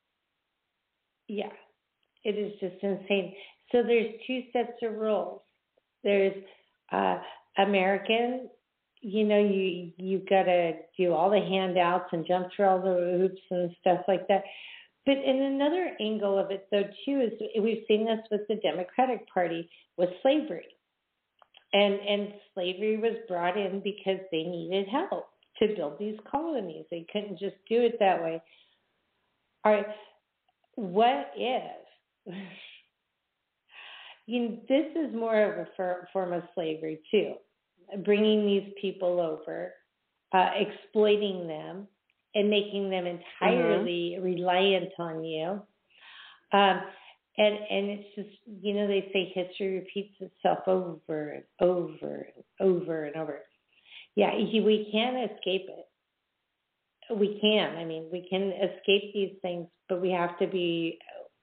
yeah, it is just insane. So there's two sets of rules. There's uh, American, you know, you you got to do all the handouts and jump through all the hoops and stuff like that. But in another angle of it, though, too, is we've seen this with the Democratic Party with slavery. And and slavery was brought in because they needed help to build these colonies. They couldn't just do it that way. All right, what if, you know, this is more of a form of slavery, too, bringing these people over, uh, exploiting them, and making them entirely mm-hmm. reliant on you. Um, and and it's just, you know, they say history repeats itself over and over and over and over. Yeah, we can't escape it. We can. I mean, we can escape these things, but we have to be,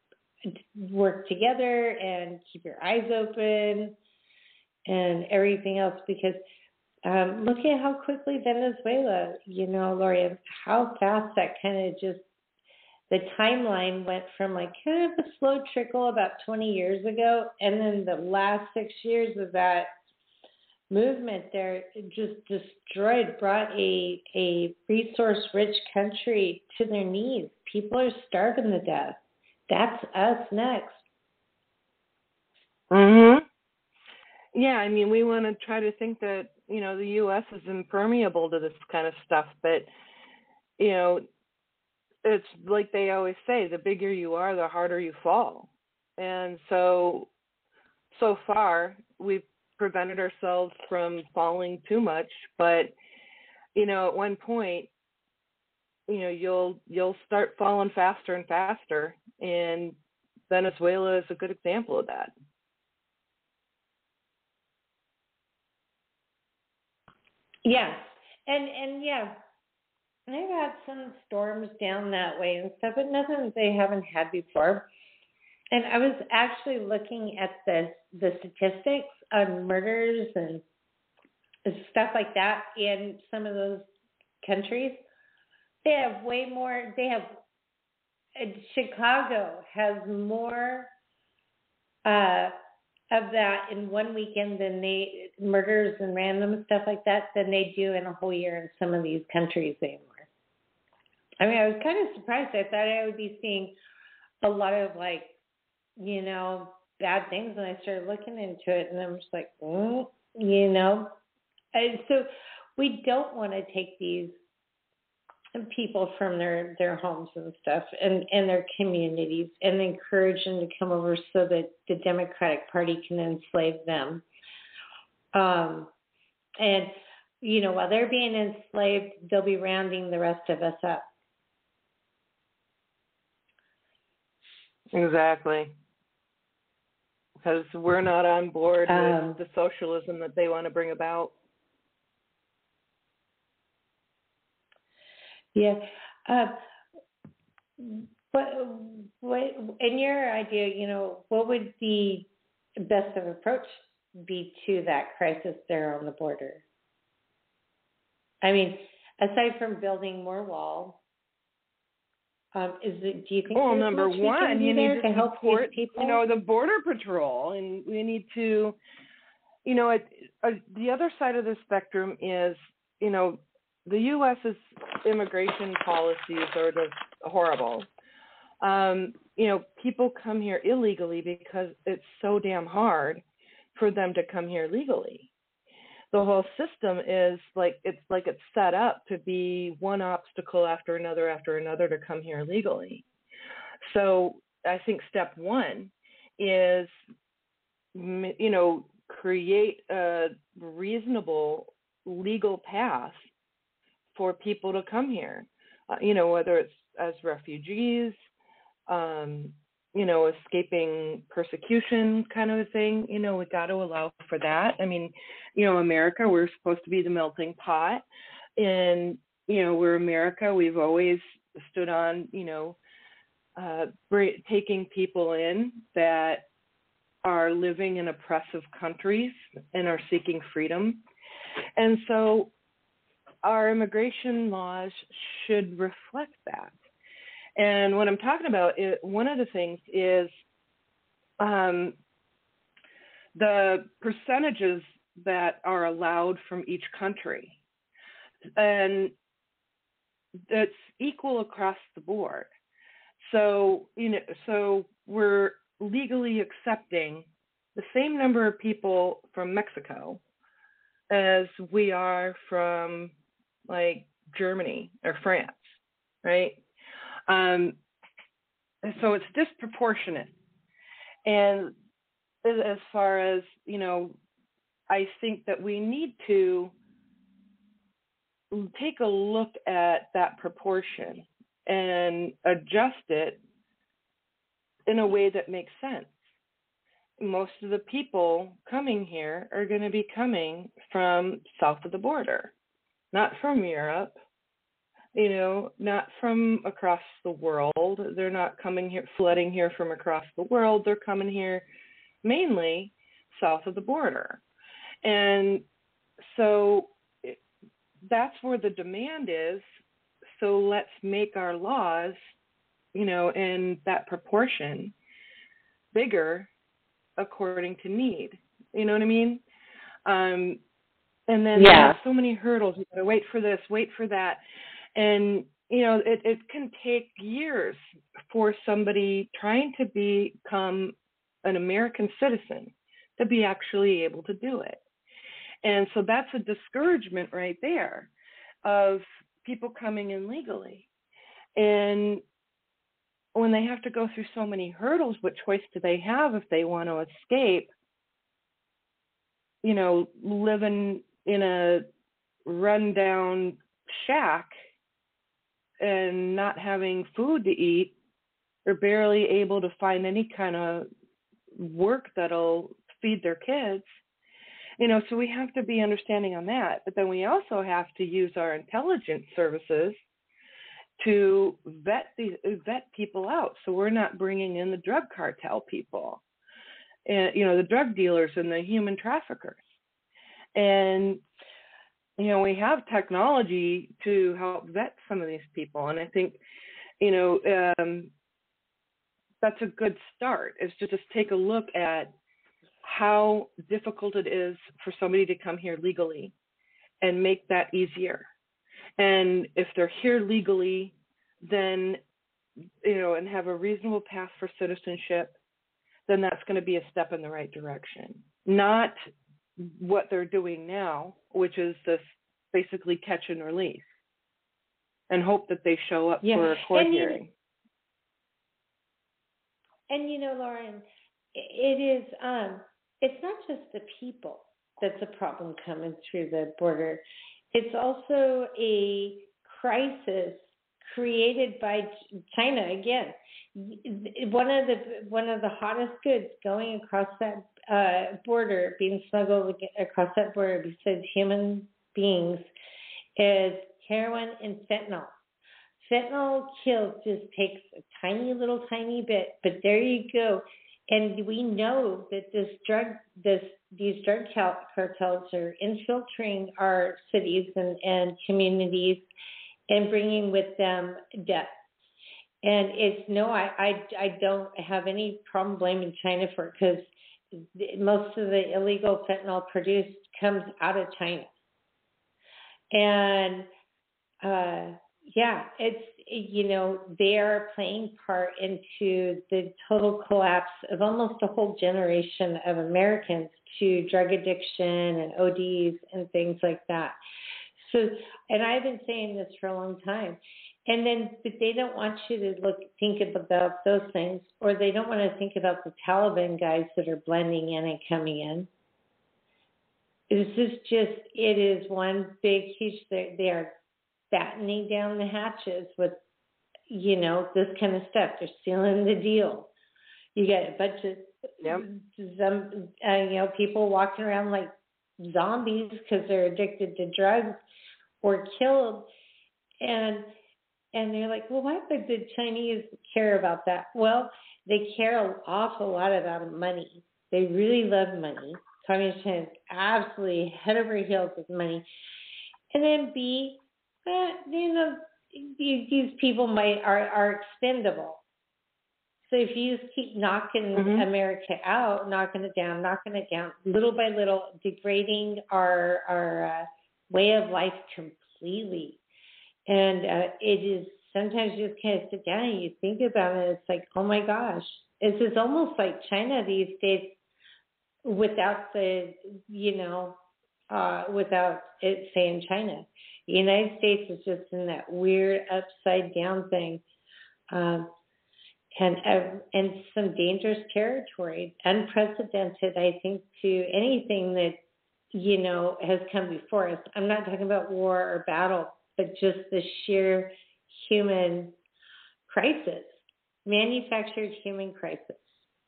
work together and keep your eyes open and everything else, because Um, look at how quickly Venezuela, you know, Lori, how fast that kind of just, the timeline went from like kind of a slow trickle about twenty years ago, and then the last six years of that movement there just destroyed, brought a a resource-rich country to their knees. People are starving to death. That's us next. Mhm. Yeah, I mean, we want to try to think that, you know, the U S is impermeable to this kind of stuff, but, you know, it's like they always say, the bigger you are, the harder you fall. And so, so far, we've prevented ourselves from falling too much, but, you know, at one point, you know, you'll you'll start falling faster and faster, and Venezuela is a good example of that. Yeah, and and yeah, they've had some storms down that way and stuff, but nothing that they haven't had before. And I was actually looking at the the statistics on murders and stuff like that in some of those countries. They have way more. They have uh, Chicago has more uh, of that in one weekend than they murders and random stuff like that than they do in a whole year in some of these countries anymore. I mean, I was kind of surprised. I thought I would be seeing a lot of like, you know, bad things, and I started looking into it, and I'm just like, mm, you know, and so we don't want to take these people from their, their homes and stuff and, and their communities and encourage them to come over so that the Democratic Party can enslave them. Um, and, you know, while they're being enslaved, they'll be rounding the rest of us up. Exactly. Because we're not on board Um, with the socialism that they want to bring about. Yeah. Uh, what, what, in your idea, you know, what would the best of approach be to that crisis there on the border? I mean, aside from building more walls, um, is it? Do you think? Well, there's number much we can one, do you need there to to help support, these people? you know, the border patrol, and we need to, you know, it, uh, the other side of the spectrum is, you know, the U S's immigration policies are just horrible. Um, you know, people come here illegally because it's so damn hard for them to come here legally. The whole system is like, it's like it's set up to be one obstacle after another after another to come here legally. So I think step one is, you know, create a reasonable legal path for people to come here, uh, you know, whether it's as refugees, um, you know, escaping persecution kind of a thing, you know, we got to allow for that. I mean, you know, America, we're supposed to be the melting pot, and, you know, we're America. We've always stood on, you know, uh, taking people in that are living in oppressive countries and are seeking freedom. And so our immigration laws should reflect that. And what I'm talking about, is, one of the things is um, the percentages that are allowed from each country. And it's equal across the board. So, you know, so we're legally accepting the same number of people from Mexico as we are from like Germany or France, right? Um, so it's disproportionate. And as far as, you know, I think that we need to take a look at that proportion and adjust it in a way that makes sense. Most of the people coming here are going to be coming from south of the border, not from Europe, you know, not from across the world. They're not coming here, flooding here from across the world. They're coming here mainly south of the border. And so that's where the demand is. So let's make our laws, you know, in that proportion bigger according to need. You know what I mean? Um, And then Yeah. there's so many hurdles. You got to wait for this, wait for that. And, you know, it, it can take years for somebody trying to become an American citizen to be actually able to do it. And so that's a discouragement right there of people coming in legally. And when they have to go through so many hurdles, what choice do they have if they want to escape, you know, living in a rundown shack and not having food to eat, or barely able to find any kind of work that'll feed their kids? You know, so we have to be understanding on that. But then we also have to use our intelligence services to vet these vet people out, so we're not bringing in the drug cartel people, and you know, the drug dealers and the human traffickers. And you know, we have technology to help vet some of these people, and I think, you know, um, that's a good start, is to just take a look at how difficult it is for somebody to come here legally and make that easier. And if they're here legally, then, you know, and have a reasonable path for citizenship, then that's going to be a step in the right direction. Not what they're doing now, which is this basically catch and release and hope that they show up Yeah. for a court and hearing. You, and you know, Lauren, it is, um, it's not just the people that's a problem coming through the border. It's also a crisis created by China again. One of the one of the hottest goods going across that uh, border, being smuggled across that border besides human beings, is heroin and fentanyl. Fentanyl kills just takes a tiny little tiny bit, but there you go. And we know that this drug, this these drug cartels are infiltrating our cities and, and communities and bringing with them death. And it's no, I, I, I don't have any problem blaming China for it, because most of the illegal fentanyl produced comes out of China. And uh, yeah, it's, you know, they are playing part into the total collapse of almost a whole generation of Americans to drug addiction and O Ds and things like that. So, and I've been saying this for a long time. And then, but they don't want you to look, think about those things, or they don't want to think about the Taliban guys that are blending in and coming in. This is just, it is one big, huge, they, they are battening down the hatches with, you know, this kind of stuff. They're sealing the deal. You got a bunch of, yep. some, uh, you know, people walking around like zombies because they're addicted to drugs or killed. And And they're like, well, why would the Chinese care about that? Well, they care an awful lot about money. They really love money. Communist China is absolutely head over heels with money. And then B, eh, you know, these, these people might are, are expendable. So if you just keep knocking mm-hmm. America out, knocking it down, knocking it down, little by little, degrading our our uh, way of life completely. And uh, it is, sometimes you just kind of sit down and you think about it. It's like, oh my gosh, this is almost like China these days without the, you know, uh, without it saying China. The United States is just in that weird upside down thing. Um, and uh, and some dangerous territory, unprecedented, I think, to anything that, you know, has come before us. I'm not talking about war or battle, but just the sheer human crisis, manufactured human crisis.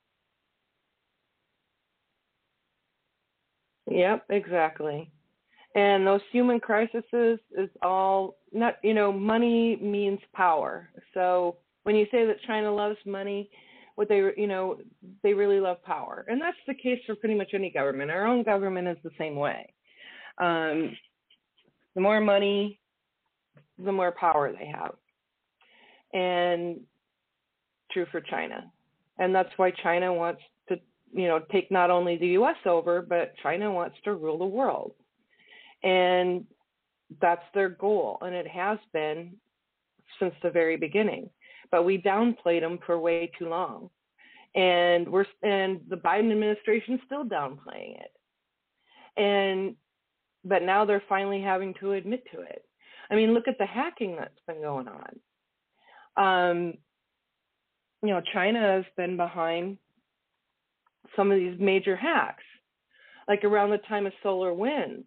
Yep, exactly. And those human crises is all not, you know, money means power. So when you say that China loves money, what they, you know, they really love power. And that's the case for pretty much any government. Our own government is the same way. Um, the more money, the more power they have. And true for China. And that's why China wants to, you know, take not only the U S over, but China wants to rule the world. And that's their goal, and it has been since the very beginning. But we downplayed them for way too long, and we're and the Biden administration is still downplaying it. And but now they're finally having to admit to it. I mean, look at the hacking that's been going on. Um, you know, China has been behind some of these major hacks, like around the time of SolarWinds.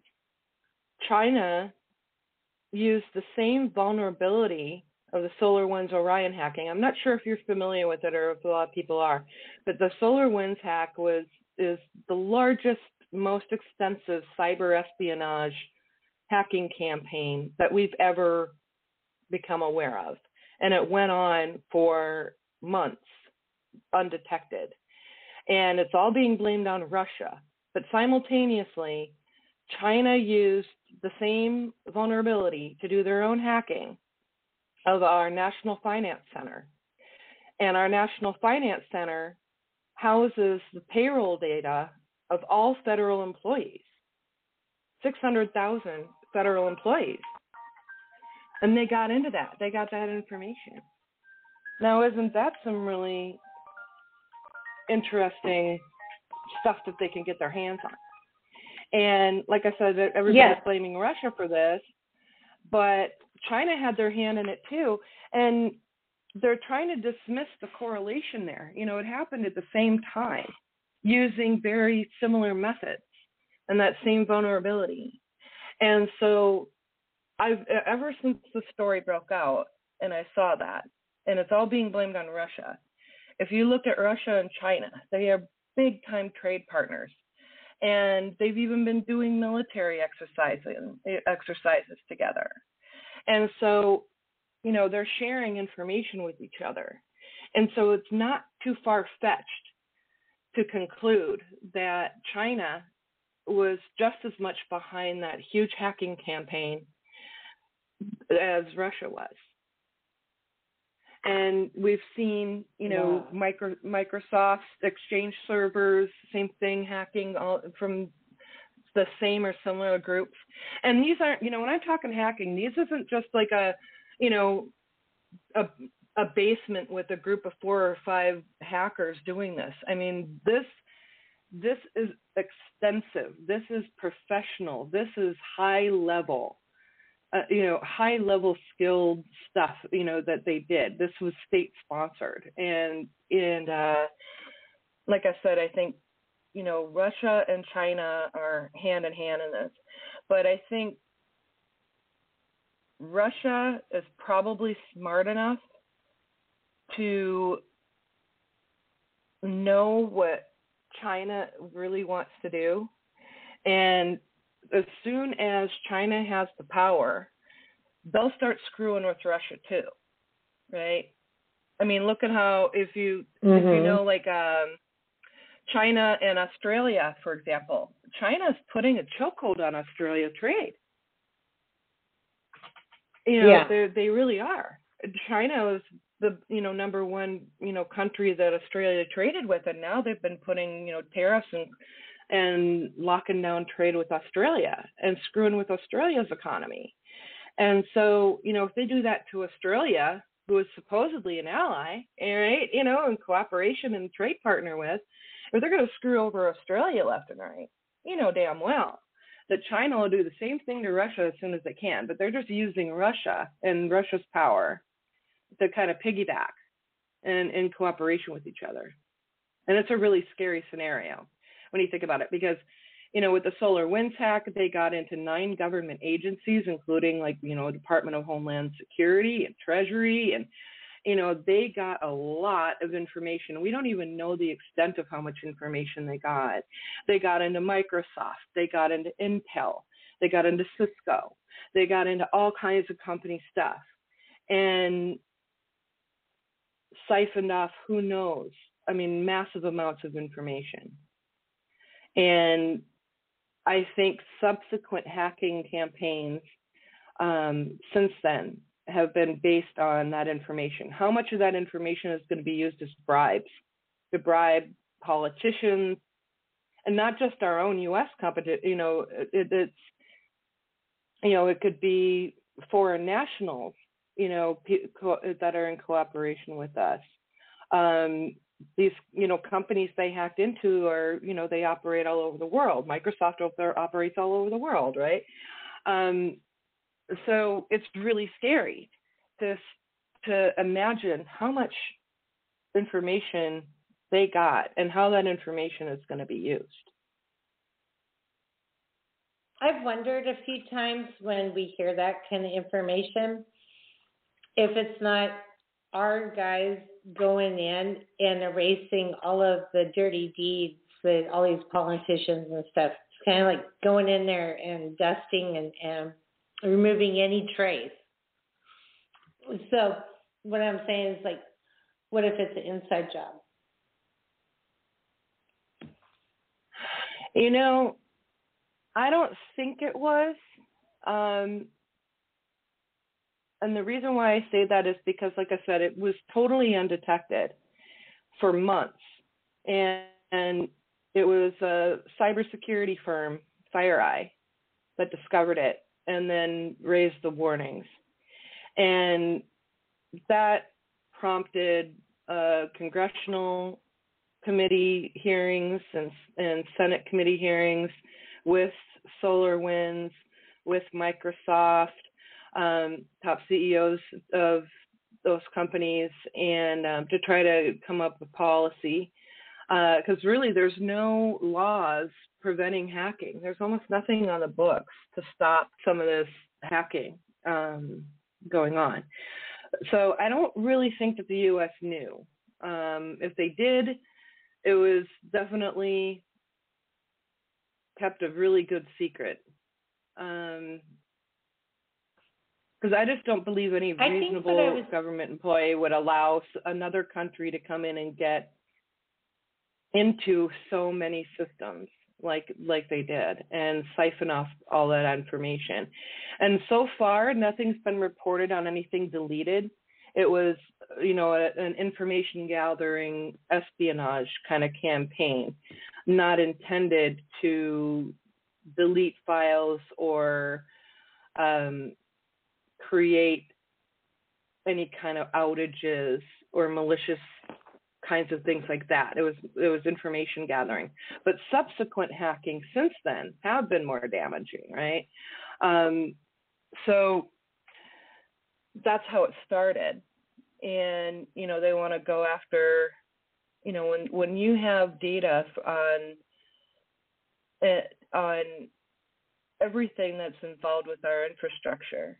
China used the same vulnerability of the SolarWinds Orion hacking. I'm not sure if you're familiar with it or if a lot of people are, but the SolarWinds hack was is the largest, most extensive cyber espionage hacking campaign that we've ever become aware of. And it went on for months undetected. And it's all being blamed on Russia. But simultaneously, China used the same vulnerability to do their own hacking of our National Finance Center. And our National Finance Center houses the payroll data of all federal employees, six hundred thousand federal employees. And they got into that. They got that information. Now, isn't that some really interesting stuff that they can get their hands on? And like I said, everybody's yeah. blaming Russia for this, but China had their hand in it too. And they're trying to dismiss the correlation there. You know, it happened at the same time using very similar methods and that same vulnerability. And so I've ever since the story broke out and I saw that, and it's all being blamed on Russia. If you look at Russia and China, they are big time trade partners. And they've even been doing military exercises, exercises together. And so, you know, they're sharing information with each other. And so it's not too far-fetched to conclude that China was just as much behind that huge hacking campaign as Russia was. And we've seen, you know, wow. micro, Microsoft's Exchange servers, same thing, hacking all from the same or similar groups. And these aren't, you know, when I'm talking hacking, these isn't just like a, you know, a, a basement with a group of four or five hackers doing this. I mean, this this is extensive. This is professional. This is high level. Uh, you know, high level skilled stuff, you know, that they did. This was state sponsored. And, and uh, like I said, I think, you know, Russia and China are hand in hand in this. But I think Russia is probably smart enough to know what China really wants to do. And as soon as China has the power, they'll start screwing with Russia too, right? I mean, look at how, if you mm-hmm. if you know, like um, China and Australia, for example, China's putting a chokehold on Australia trade. You know, yeah. they they really are. China is the you know number one you know country that Australia traded with, and now they've been putting you know tariffs and. and locking down trade with Australia and screwing with Australia's economy. And so, you know, if they do that to Australia, who is supposedly an ally, right, you know, in cooperation and trade partner with, if they're going to screw over Australia left and right, you know damn well that China will do the same thing to Russia as soon as they can, but they're just using Russia and Russia's power to kind of piggyback and in cooperation with each other. And it's a really scary scenario when you think about it, because, you know, with the SolarWinds hack, they got into nine government agencies, including like, you know, Department of Homeland Security and Treasury. And, you know, they got a lot of information. We don't even know the extent of how much information they got. They got into Microsoft. They got into Intel. They got into Cisco. They got into all kinds of company stuff and siphoned off, who knows, I mean, massive amounts of information. And I think subsequent hacking campaigns um, since then have been based on that information. How much of that information is going to be used as bribes to bribe politicians, and not just our own U S company. You know, it, it's you know, it could be foreign nationals, you know, pe- co- that are in cooperation with us. Um, these, you know, companies they hacked into are, you know, they operate all over the world. Microsoft operates all over the world, right? Um, so it's really scary to to imagine how much information they got and how that information is going to be used. I've wondered a few times when we hear that kind of information, if it's not our guys going in and erasing all of the dirty deeds that all these politicians and stuff. It's kind of like going in there and dusting and, and removing any trace. So what I'm saying is, like, what if it's an inside job? You know, I don't think it was. Um, and the reason why I say that is because, like I said, it was totally undetected for months. And, and it was a cybersecurity firm, FireEye, that discovered it and then raised the warnings. And that prompted uh, congressional committee hearings and, and Senate committee hearings with SolarWinds, with Microsoft, um, top C E Os of those companies, and um, to try to come up with policy. Because uh, really there's no laws preventing hacking. There's almost nothing on the books to stop some of this hacking um, going on. So I don't really think that the U S knew. Um, if they did, it was definitely kept a really good secret. Um, because I just don't believe any reasonable was... government employee would allow another country to come in and get into so many systems like like they did and siphon off all that information. And so far, nothing's been reported on anything deleted. It was, you know, a, an information gathering espionage kind of campaign, not intended to delete files or um, create any kind of outages or malicious kinds of things like that. It was it was information gathering. But subsequent hacking since then have been more damaging, right? Um, so that's how it started. And, you know, they want to go after, you know, when when you have data on uh, on everything that's involved with our infrastructure,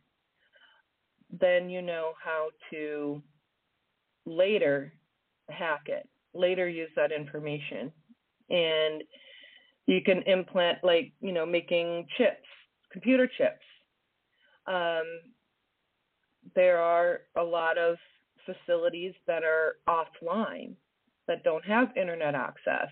then you know how to later hack it, later use that information. And you can implant, like, you know, making chips, computer chips. Um, there are a lot of facilities that are offline that don't have internet access.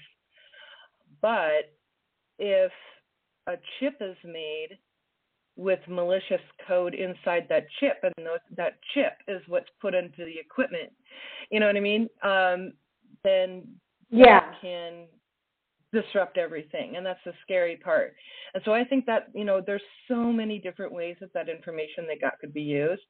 But if a chip is made with malicious code inside that chip, and those, that chip is what's put into the equipment, you know what I mean? Um, then yeah. that can disrupt everything, and that's the scary part. And so I think that, you know, there's so many different ways that that information they got could be used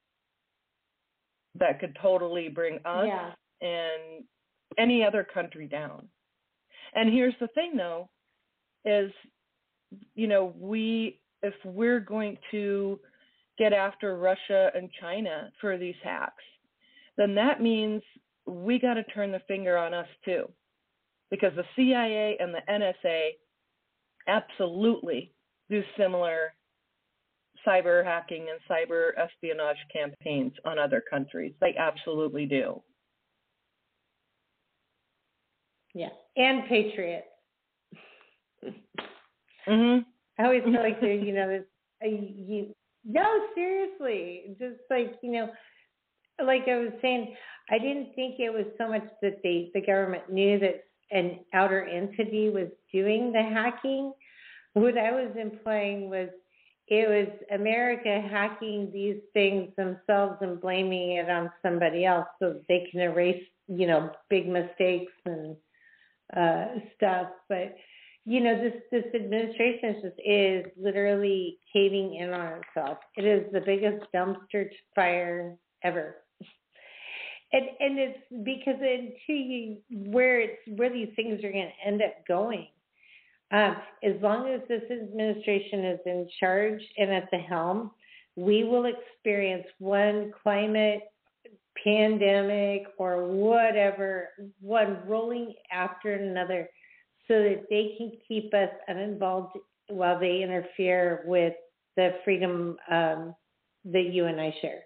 that could totally bring us yeah. and any other country down. And here's the thing, though, is, you know, we, if we're going to get after Russia and China for these hacks, then that means we got to turn the finger on us too, because the C I A and the N S A absolutely do similar cyber hacking and cyber espionage campaigns on other countries. They absolutely do. Yeah, and Patriots. Mm-hmm. I always feel like there's, you know, this, uh, you, no, seriously, just like, you know, like I was saying, I didn't think it was so much that they, the government knew that an outer entity was doing the hacking. What I was implying was it was America hacking these things themselves and blaming it on somebody else so that they can erase, you know, big mistakes and uh, stuff. But, you know, this, this administration is just is literally caving in on itself. It is the biggest dumpster fire ever. And, and it's because into you, where it's where these things are going to end up going. Um, as long as this administration is in charge and at the helm, we will experience one climate pandemic or whatever, one rolling after another, so that they can keep us uninvolved while they interfere with the freedom um, that you and I share,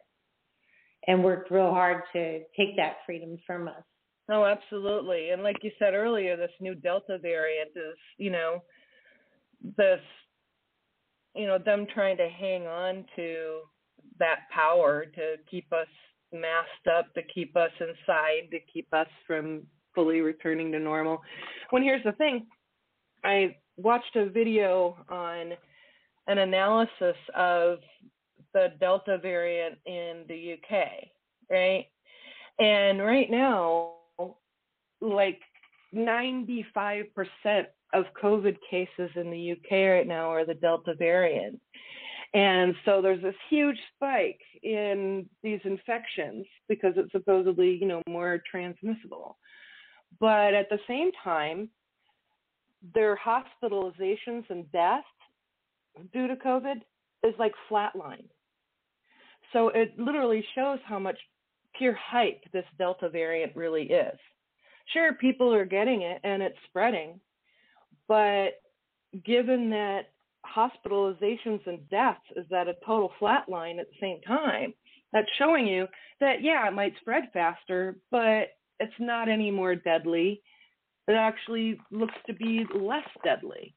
and work real hard to take that freedom from us. Oh, absolutely. And like you said earlier, this new Delta variant is, you know, this, you know, them trying to hang on to that power to keep us masked up, to keep us inside, to keep us from fully returning to normal. When here's the thing, I watched a video on an analysis of the Delta variant in the U K, right? And right now, like ninety-five percent of COVID cases in the U K right now are the Delta variant. And so there's this huge spike in these infections because it's supposedly, you know, more transmissible. But at the same time, their hospitalizations and deaths due to COVID is like flatlined. So it literally shows how much pure hype this Delta variant really is. Sure, people are getting it and it's spreading, but given that hospitalizations and deaths is at a total flat line at the same time, that's showing you that, yeah, it might spread faster, but it's not any more deadly. It actually looks to be less deadly.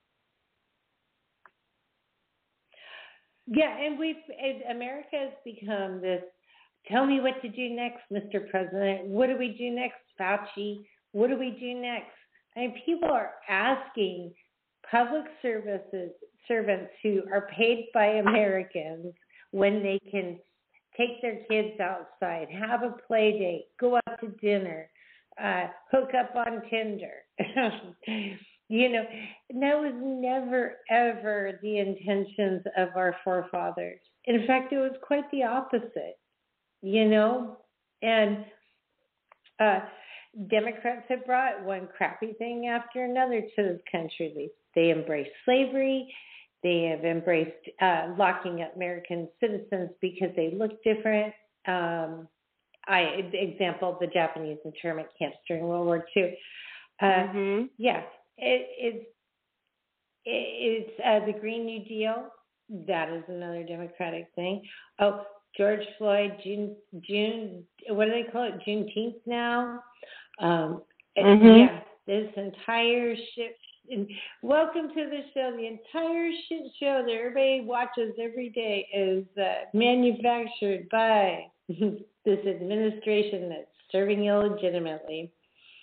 Yeah, and we've, and America has become this, tell me what to do next, Mister President. What do we do next, Fauci? What do we do next? I mean, people are asking public services servants who are paid by Americans when they can take their kids outside, have a play date, go out to dinner, uh, hook up on Tinder. You know, that was never, ever the intentions of our forefathers. In fact, it was quite the opposite, you know, and uh, Democrats have brought one crappy thing after another to this country. They, they embraced slavery. They have embraced uh, locking up American citizens because they look different. Um, I example, the Japanese internment camps during World War Two. Uh, mm-hmm. Yeah, it, it's it's uh, the Green New Deal. That is another Democratic thing. Oh, George Floyd, June, June, what do they call it? Juneteenth now. Um, mm-hmm. Yeah, this entire shit. And welcome to the show. The entire shit show that everybody watches every day is uh, manufactured by this administration that's serving illegitimately.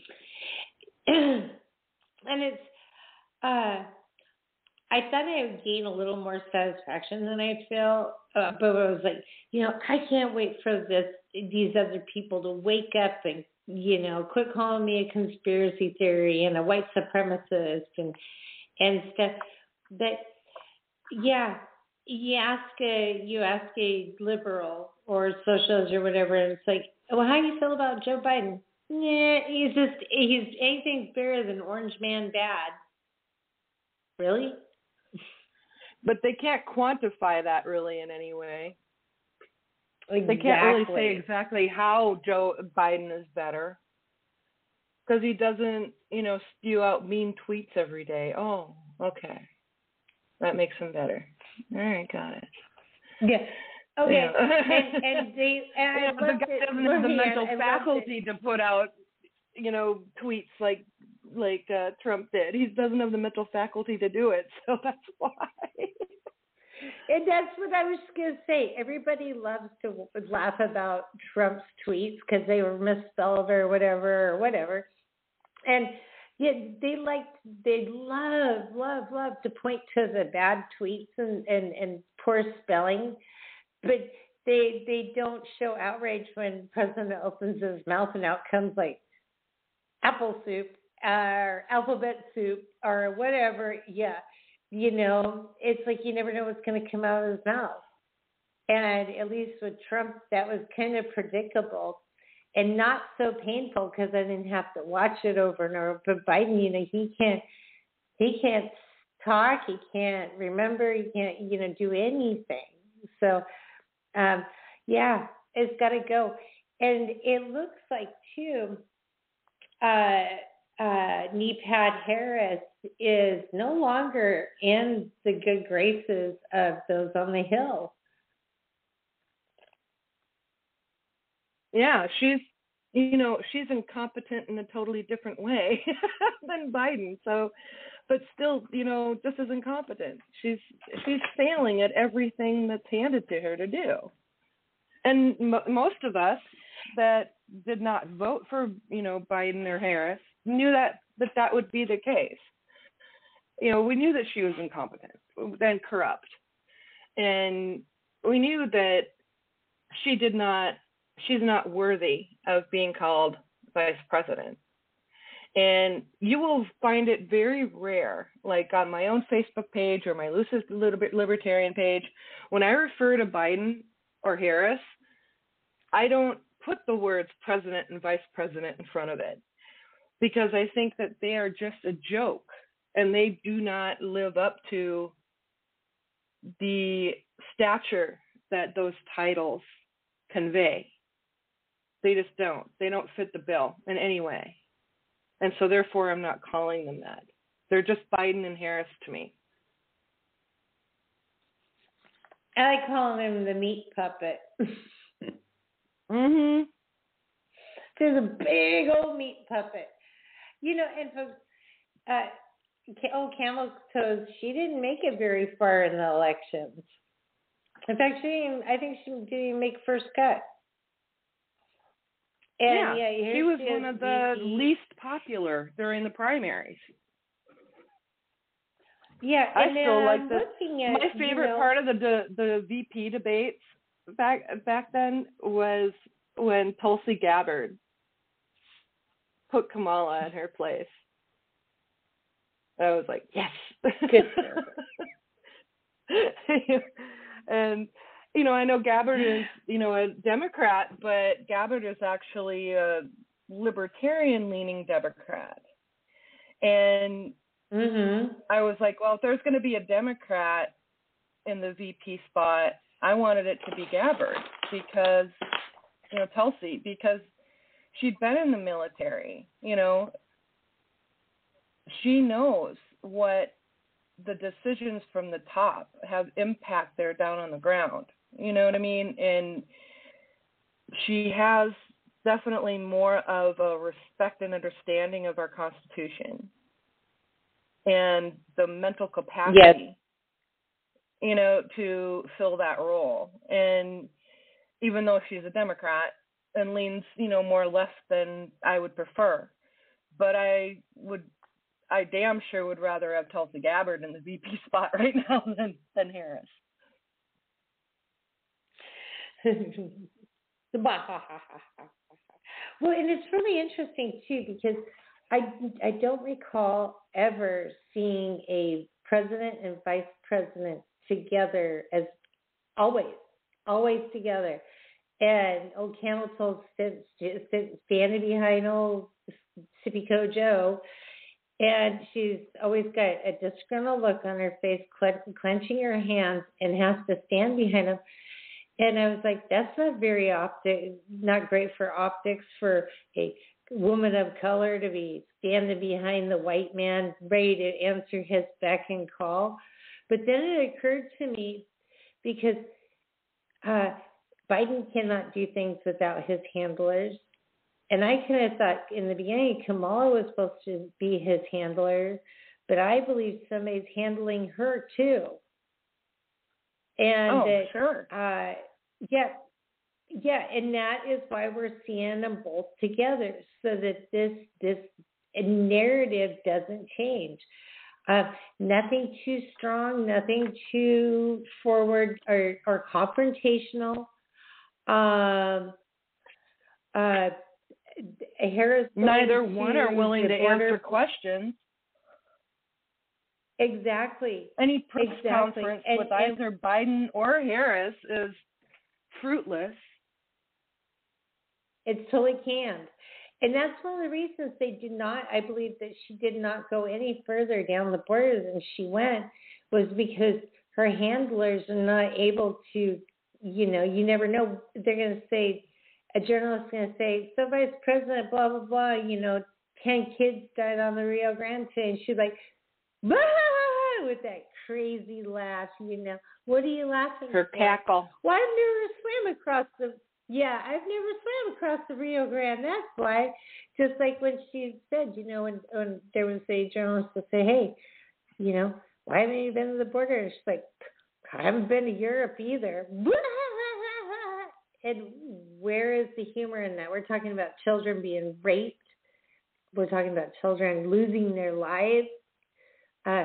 And it's, uh, I thought I would gain a little more satisfaction than I feel, uh, but I was like, you know, I can't wait for this these other people to wake up and, you know, quit calling me a conspiracy theory and a white supremacist and and stuff. But yeah, you ask a you ask a liberal or socialist or whatever, and it's like, well, how do you feel about Joe Biden? Yeah, he's just he's anything's better than Orange Man bad. Really? But they can't quantify that really in any way. Exactly. They can't really say exactly how Joe Biden is better because he doesn't, you know, spew out mean tweets every day. Oh, okay. That makes him better. All right, got it. Yeah. Okay. Yeah. and, and they and yeah, I the guy it. doesn't have the mental I faculty to put out, you know, tweets like like uh, Trump did. He doesn't have the mental faculty to do it, so that's why. And that's what I was going to say. Everybody loves to laugh about Trump's tweets because they were misspelled or whatever or whatever. And yet they like, they love, love, love to point to the bad tweets and, and, and poor spelling. But they they don't show outrage when the president opens his mouth and out comes like apple soup or alphabet soup or whatever, yeah, you know, it's like you never know what's going to come out of his mouth. And at least with Trump, that was kind of predictable and not so painful because I didn't have to watch it over and over. But Biden, you know, he can't, he can't talk, he can't remember, he can't, you know, do anything. So, um, yeah, it's got to go. And it looks like, too, uh, uh, Neipad Harris is no longer in the good graces of those on the Hill. Yeah, she's, you know, she's incompetent in a totally different way than Biden. So, but still, you know, just as incompetent. She's she's failing at everything that's handed to her to do. And m- most of us that did not vote for, you know, Biden or Harris knew that, that that would be the case. You know, we knew that she was incompetent and corrupt. And we knew that she did not, she's not worthy of being called vice president. And you will find it very rare, like on my own Facebook page or my Lucis Libertarian page, when I refer to Biden or Harris, I don't put the words president and vice president in front of it, because I think that they are just a joke and they do not live up to the stature that those titles convey. They just don't. They don't fit the bill in any way. And so therefore I'm not calling them that. They're just Biden and Harris to me. I like calling him the meat puppet. Mm-hmm. There's a big old meat puppet. You know, and folks, uh, oh, Camel Toes, she didn't make it very far in the elections. In fact, she didn't, I think she didn't even make first cut. And yeah, yeah she was she one of the V P. Least popular during the primaries. Yeah, I and still then like I'm this. looking at, My favorite you know, part of the, the the V P debates back back then was when Tulsi Gabbard put Kamala in her place. I was like, yes. Good. And, you know, I know Gabbard is, you know, a Democrat, but Gabbard is actually a libertarian-leaning Democrat. And mm-hmm. I was like, well, if there's going to be a Democrat in the V P spot, I wanted it to be Gabbard because, you know, Tulsi, because she'd been in the military, you know. She knows what the decisions from the top have impact there down on the ground. You know what I mean? And she has definitely more of a respect and understanding of our Constitution and the mental capacity, yes. you know, to fill that role. And even though she's a Democrat and leans, you know, more left than I would prefer, but I would, I damn sure would rather have Tulsi Gabbard in the V P spot right now than, than Harris. Well, and it's really interesting, too, because I, I don't recall ever seeing a president and vice president together as always, always together. And old Camel Toe sits standing behind old Sippy Co Joe, and she's always got a disgruntled look on her face, clenching her hands, and has to stand behind him. And I was like, that's not very optic, not great for optics for a woman of color to be standing behind the white man, ready to answer his beck and call. But then it occurred to me, because uh, Biden cannot do things without his handlers. And I kind of thought in the beginning Kamala was supposed to be his handler, but I believe somebody's handling her too. And oh, that, sure. Uh, yeah, yeah, and that is why we're seeing them both together, so that this this narrative doesn't change. Uh, nothing too strong, nothing too forward or, or confrontational. Um, uh, Harris. Neither one are willing to border. answer questions. Exactly. Any press exactly. conference and, with and, either Biden or Harris is fruitless. It's totally canned. And that's one of the reasons they did not, I believe that she did not go any further down the border than she went, was because her handlers are not able to, you know, you never know. They're going to say, a journalist's going to say, so Vice President, blah, blah, blah, you know, ten kids died on the Rio Grande. And she's like, blah, with that crazy laugh, you know. What are you laughing Her for? cackle. Well, I've never swam across the, yeah, I've never swam across the Rio Grande. That's why. Just like when she said, you know, when, when there was a journalist to say, hey, you know, why haven't you been to the border? And she's like, I haven't been to Europe either. And where is the humor in that? We're talking about children being raped. We're talking about children losing their lives. Uh,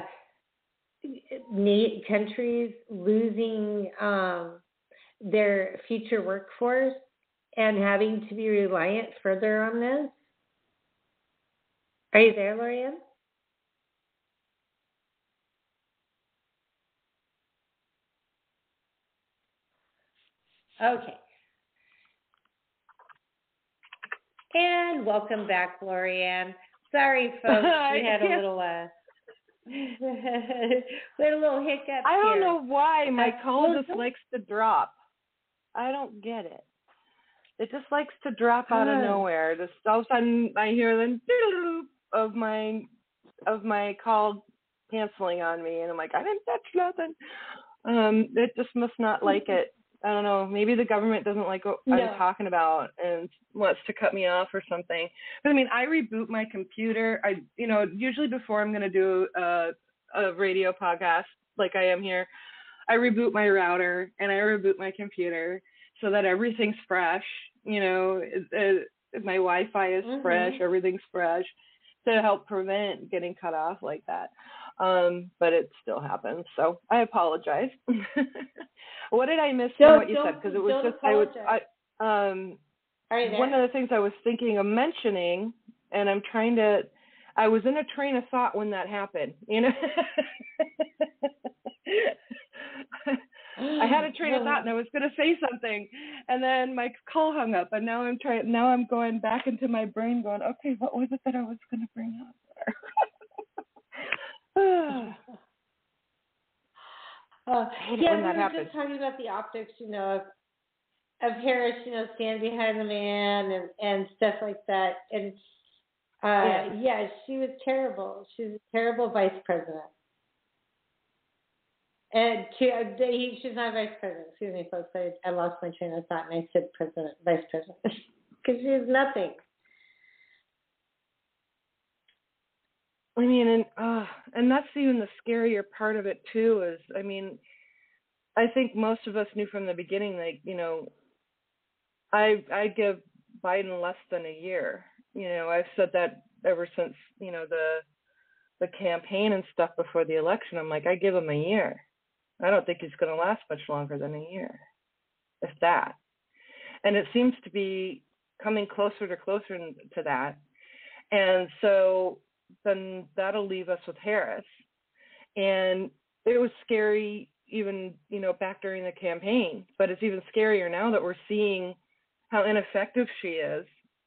countries losing um, their future workforce and having to be reliant further on this. Are you there, Lorianne? Okay. And welcome back, Lorianne. Sorry, folks, we had a little uh, we had a little hiccup. I don't here. know why my Uh, call well, just likes to drop. I don't get it. It just likes to drop out of uh, nowhere. Just all of a sudden, I hear the doodle of my of my call canceling on me, and I'm like, I didn't touch nothing. Um, it just must not like it. I don't know. Maybe the government doesn't like what no. I'm talking about and wants to cut me off or something. But I mean, I reboot my computer. I, you know, usually before I'm going to do a, a radio podcast like I am here, I reboot my router and I reboot my computer so that everything's fresh. You know, it, it, my Wi-Fi is mm-hmm. fresh, everything's fresh, to help prevent getting cut off like that. Um, but it still happens, so I apologize. What did I miss from what you said? Because it was just apologize. I was I um one of the things I was thinking of mentioning, and I'm trying to. I was in a train of thought when that happened. You know, I had a train of thought, and I was going to say something, and then my call hung up, and now I'm trying. Now I'm going back into my brain, going, okay, what was it that I was going to bring up there? Uh, yeah, we were happens. just talking about the optics, you know, of, of Harris, you know, standing behind the man and, and stuff like that. And, uh, yeah. yeah, she was terrible. She was a terrible vice president. And to, uh, he, she's not vice president. Excuse me, folks. I, I lost my train of thought and I said president, vice president. Because she was nothing. I mean, and uh, and that's even the scarier part of it too. Is I mean, I think most of us knew from the beginning, like you know, I I give Biden less than a year. You know, I've said that ever since you know the the campaign and stuff before the election. I'm like, I give him a year. I don't think he's going to last much longer than a year, if that. And it seems to be coming closer to closer to that, and so. Then that'll leave us with Harris. And it was scary even, you know, back during the campaign, but it's even scarier now that we're seeing how ineffective she is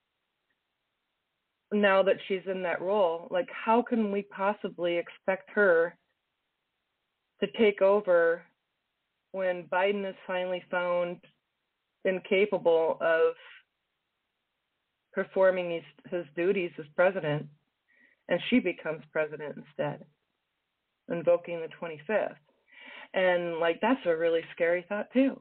now that she's in that role. Like, how can we possibly expect her to take over when Biden is finally found incapable of performing his, his duties as president? And she becomes president instead, invoking the twenty-fifth. And, like, that's a really scary thought, too.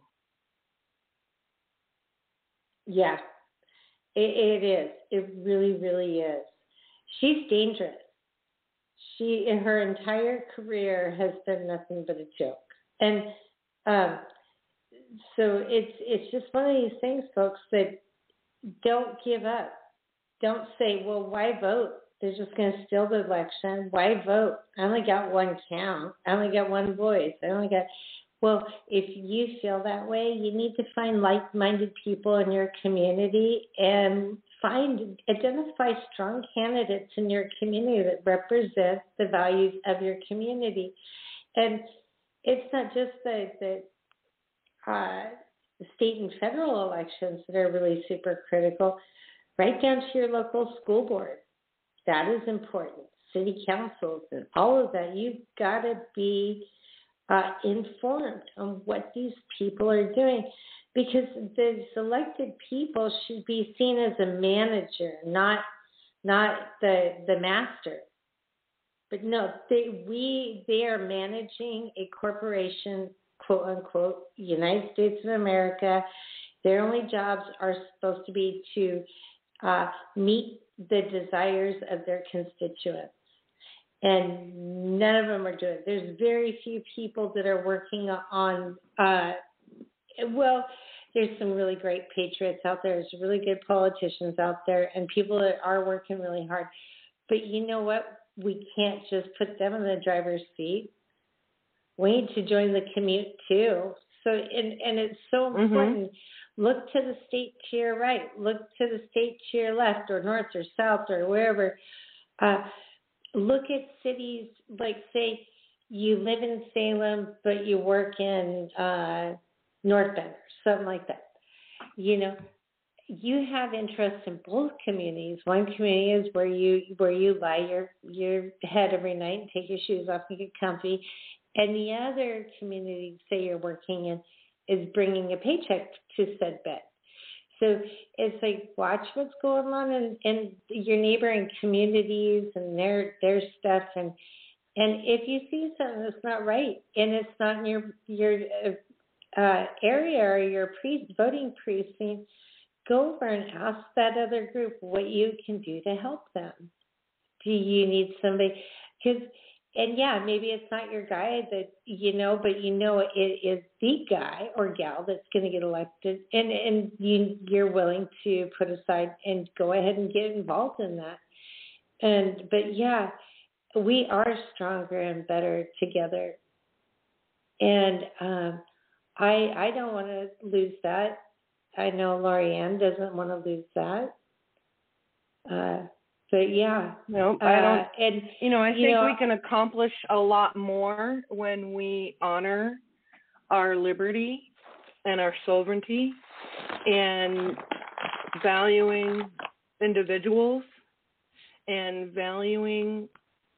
Yeah, it, it is. It really, really is. She's dangerous. She, in her entire career, has been nothing but a joke. And um, so it's it's just one of these things, folks, that don't give up. Don't say, well, why vote? They're just going to steal the election. Why vote? I only got one count. I only got one voice. I only got, well, if you feel that way, you need to find like-minded people in your community and find, identify strong candidates in your community that represent the values of your community. And it's not just the, the uh, state and federal elections that are really super critical, right down to your local school board. That is important. City councils and all of that. You've got to be uh, informed on what these people are doing, because the elected people should be seen as a manager, not not the the master. But no, they we they are managing a corporation, quote unquote, United States of America. Their only jobs are supposed to be to uh, meet the desires of their constituents. And none of them are doing it. There's very few people that are working on, uh, well, there's some really great patriots out there. There's really good politicians out there and people that are working really hard. But you know what? We can't just put them in the driver's seat. We need to join the commute too. So, and, and it's so important. Mm-hmm. Look to the state to your right. Look to the state to your left, or north or south or wherever. Uh, look at cities like, say, you live in Salem, but you work in uh, North Bend or something like that. You know, you have interest in both communities. One community is where you where you lie your your head every night and take your shoes off and get comfy, and the other community, say you're working in, is bringing a paycheck to said bed. So it's like, watch what's going on in, in your neighboring communities and their their stuff, and and if you see something that's not right and it's not in your your uh, area or your pre- voting precinct, go over and ask that other group what you can do to help them. Do you need somebody? Because And yeah, maybe it's not your guy that, you know, but you know it is the guy or gal that's going to get elected, and, and you, you're willing to put aside and go ahead and get involved in that. And, but yeah, we are stronger and better together. And um, I, I don't want to lose that. I know Lorianne doesn't want to lose that. Uh, But yeah, no, I don't. Uh, and you know, I you think know, we can accomplish a lot more when we honor our liberty and our sovereignty, and valuing individuals and valuing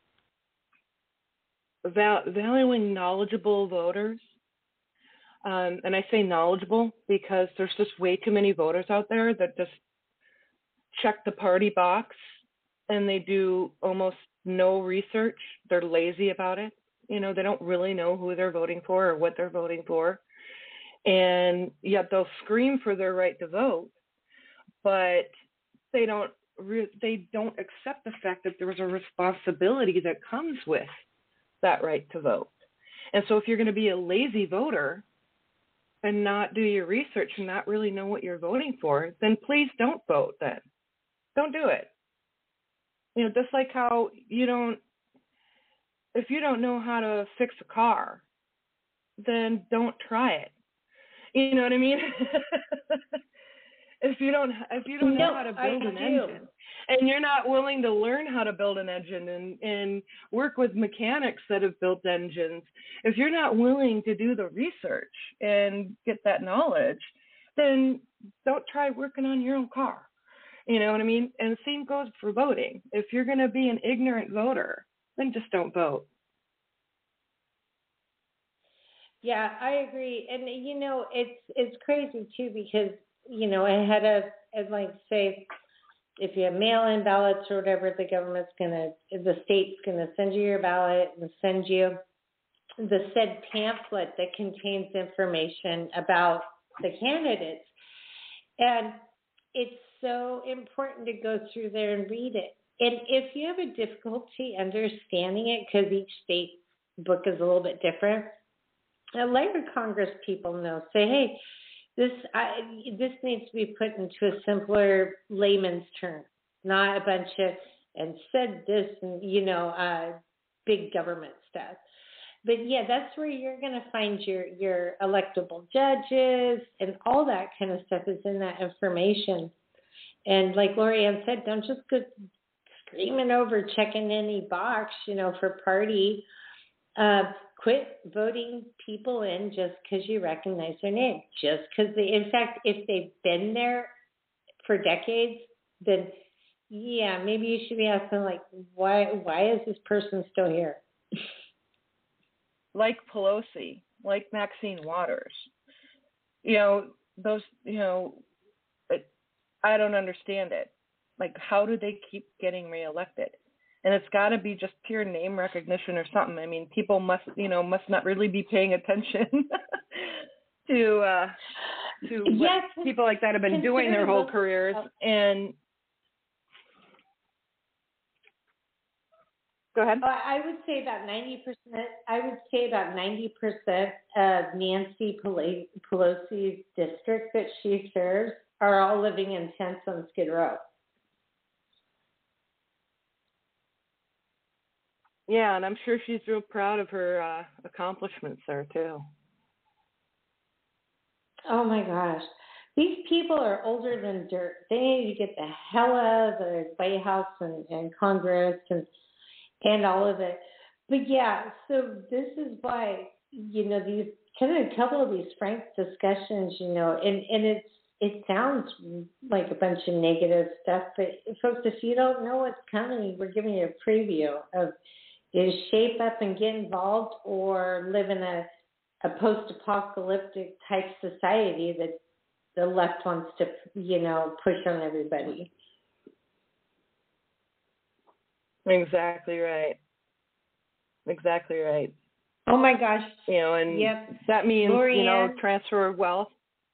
val- valuing knowledgeable voters. Um, and I say knowledgeable because there's just way too many voters out there that just check the party box and they do almost no research. They're lazy about it. You know, they don't really know who they're voting for or what they're voting for. And yet they'll scream for their right to vote, but they don't re- they don't accept the fact that there's a responsibility that comes with that right to vote. And so if you're going to be a lazy voter and not do your research and not really know what you're voting for, then please don't vote then. Don't do it. You know, just like how you don't, if you don't know how to fix a car, then don't try it. You know what I mean? if you don't, if you don't know no, how to build I an do. engine, and you're not willing to learn how to build an engine and, and work with mechanics that have built engines, if you're not willing to do the research and get that knowledge, then don't try working on your own car. You know what I mean? And the same goes for voting. If you're going to be an ignorant voter, then just don't vote. Yeah, I agree. And, you know, it's it's crazy, too, because, you know, ahead of, of like, say, if you have mail-in ballots or whatever, the government's going to, the state's going to send you your ballot and send you the said pamphlet that contains information about the candidates. And it's so important to go through there and read it. And if you have a difficulty understanding it, because each state book is a little bit different, let your Congress people know. Say, hey, this I, this needs to be put into a simpler layman's term, not a bunch of and said this and, you know, uh, big government stuff. But yeah, that's where you're going to find your, your electable judges and all that kind of stuff is in that information. and like Lorianne said, don't just go screaming over checking any box, you know, for party. Uh, quit voting people in just because you recognize their name. Just because they, in fact, if they've been there for decades, then yeah, maybe you should be asking like, why? Why is this person still here? Like Pelosi, like Maxine Waters. You know, those. You know, it, I don't understand it. Like, how do they keep getting reelected? And it's got to be just pure name recognition or something. I mean, people must, you know, must not really be paying attention to uh, to yes, what people like that have been doing their whole careers. And go ahead. I would say about ninety percent. I would say about ninety percent of Nancy Pelosi's district that she serves are all living in tents on Skid Row. Yeah, and I'm sure she's real proud of her uh, accomplishments there, too. Oh, my gosh. These people are older than dirt. They need to get the hell out of the White House and, and Congress and and all of it. But, yeah, so this is why, you know, these kind of a couple of these frank discussions, you know, and, and it's it sounds like a bunch of negative stuff, but, folks, if you don't know what's coming, we're giving you a preview of is shape up and get involved or live in a, a post-apocalyptic type society that the left wants to, you know, push on everybody. Exactly right. Exactly right. Oh, my gosh. You know, and yep. that means, Lorianne, you know, transfer of wealth.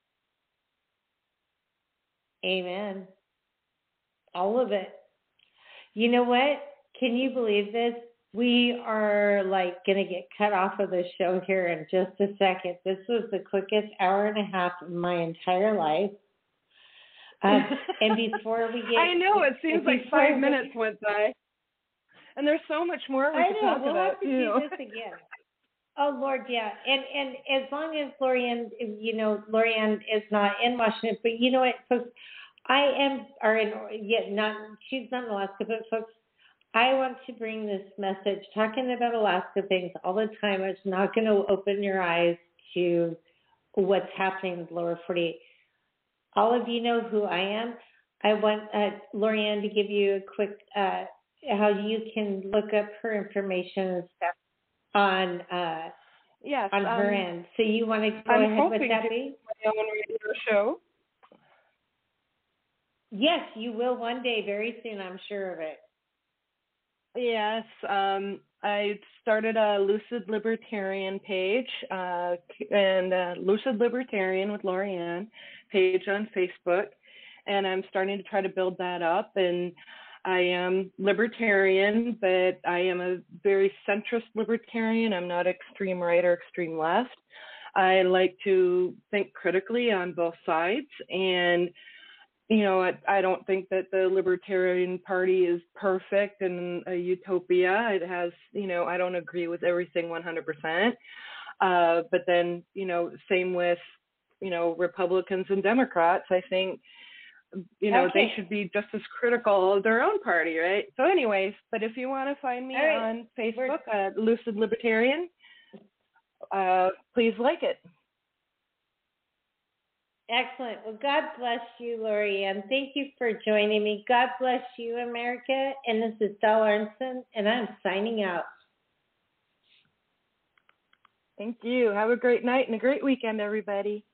Amen. All of it. You know what? Can you believe this? We are like going to get cut off of the show here in just a second. This was the quickest hour and a half of my entire life. Uh, and before we get... I know, it seems like five we, minutes went by. And there's so much more we I could know, talk we'll about, have to you do know. this again. Oh, Lord, yeah. And and as long as Lorianne, you know, Lorianne is not in Washington, but you know what, folks, I am, or in, yet not, she's not in Alaska, but folks, I want to bring this message. Talking about Alaska things all the time is not going to open your eyes to what's happening with lower forty-eight. All of you know who I am. I want uh, Lorianne to give you a quick, uh, how you can look up her information and stuff on uh, yes, on her um, end. So you want to go I'm ahead with hoping that, to be? my own radio show. Yes, you will one day, very soon. I'm sure of it. Yes, um, I started a Lucid Libertarian page, uh, and uh, Lucid Libertarian with Lorianne page on Facebook, and I'm starting to try to build that up. And I am libertarian, but I am a very centrist libertarian. I'm not extreme right or extreme left. I like to think critically on both sides, and you know, I, I don't think that the Libertarian Party is perfect and a utopia. It has, you know, I don't agree with everything one hundred percent. Uh, but then, you know, same with, you know, Republicans and Democrats. I think, you know, okay. they should be just as critical of their own party, right? So anyways, but if you want to find me right. on Facebook at Lucid Libertarian, uh, please like it. Excellent. Well, God bless you, Lorianne. Thank you for joining me. God bless you, America. And this is Dal Arnson, and I'm signing out. Thank you. Have a great night and a great weekend, everybody.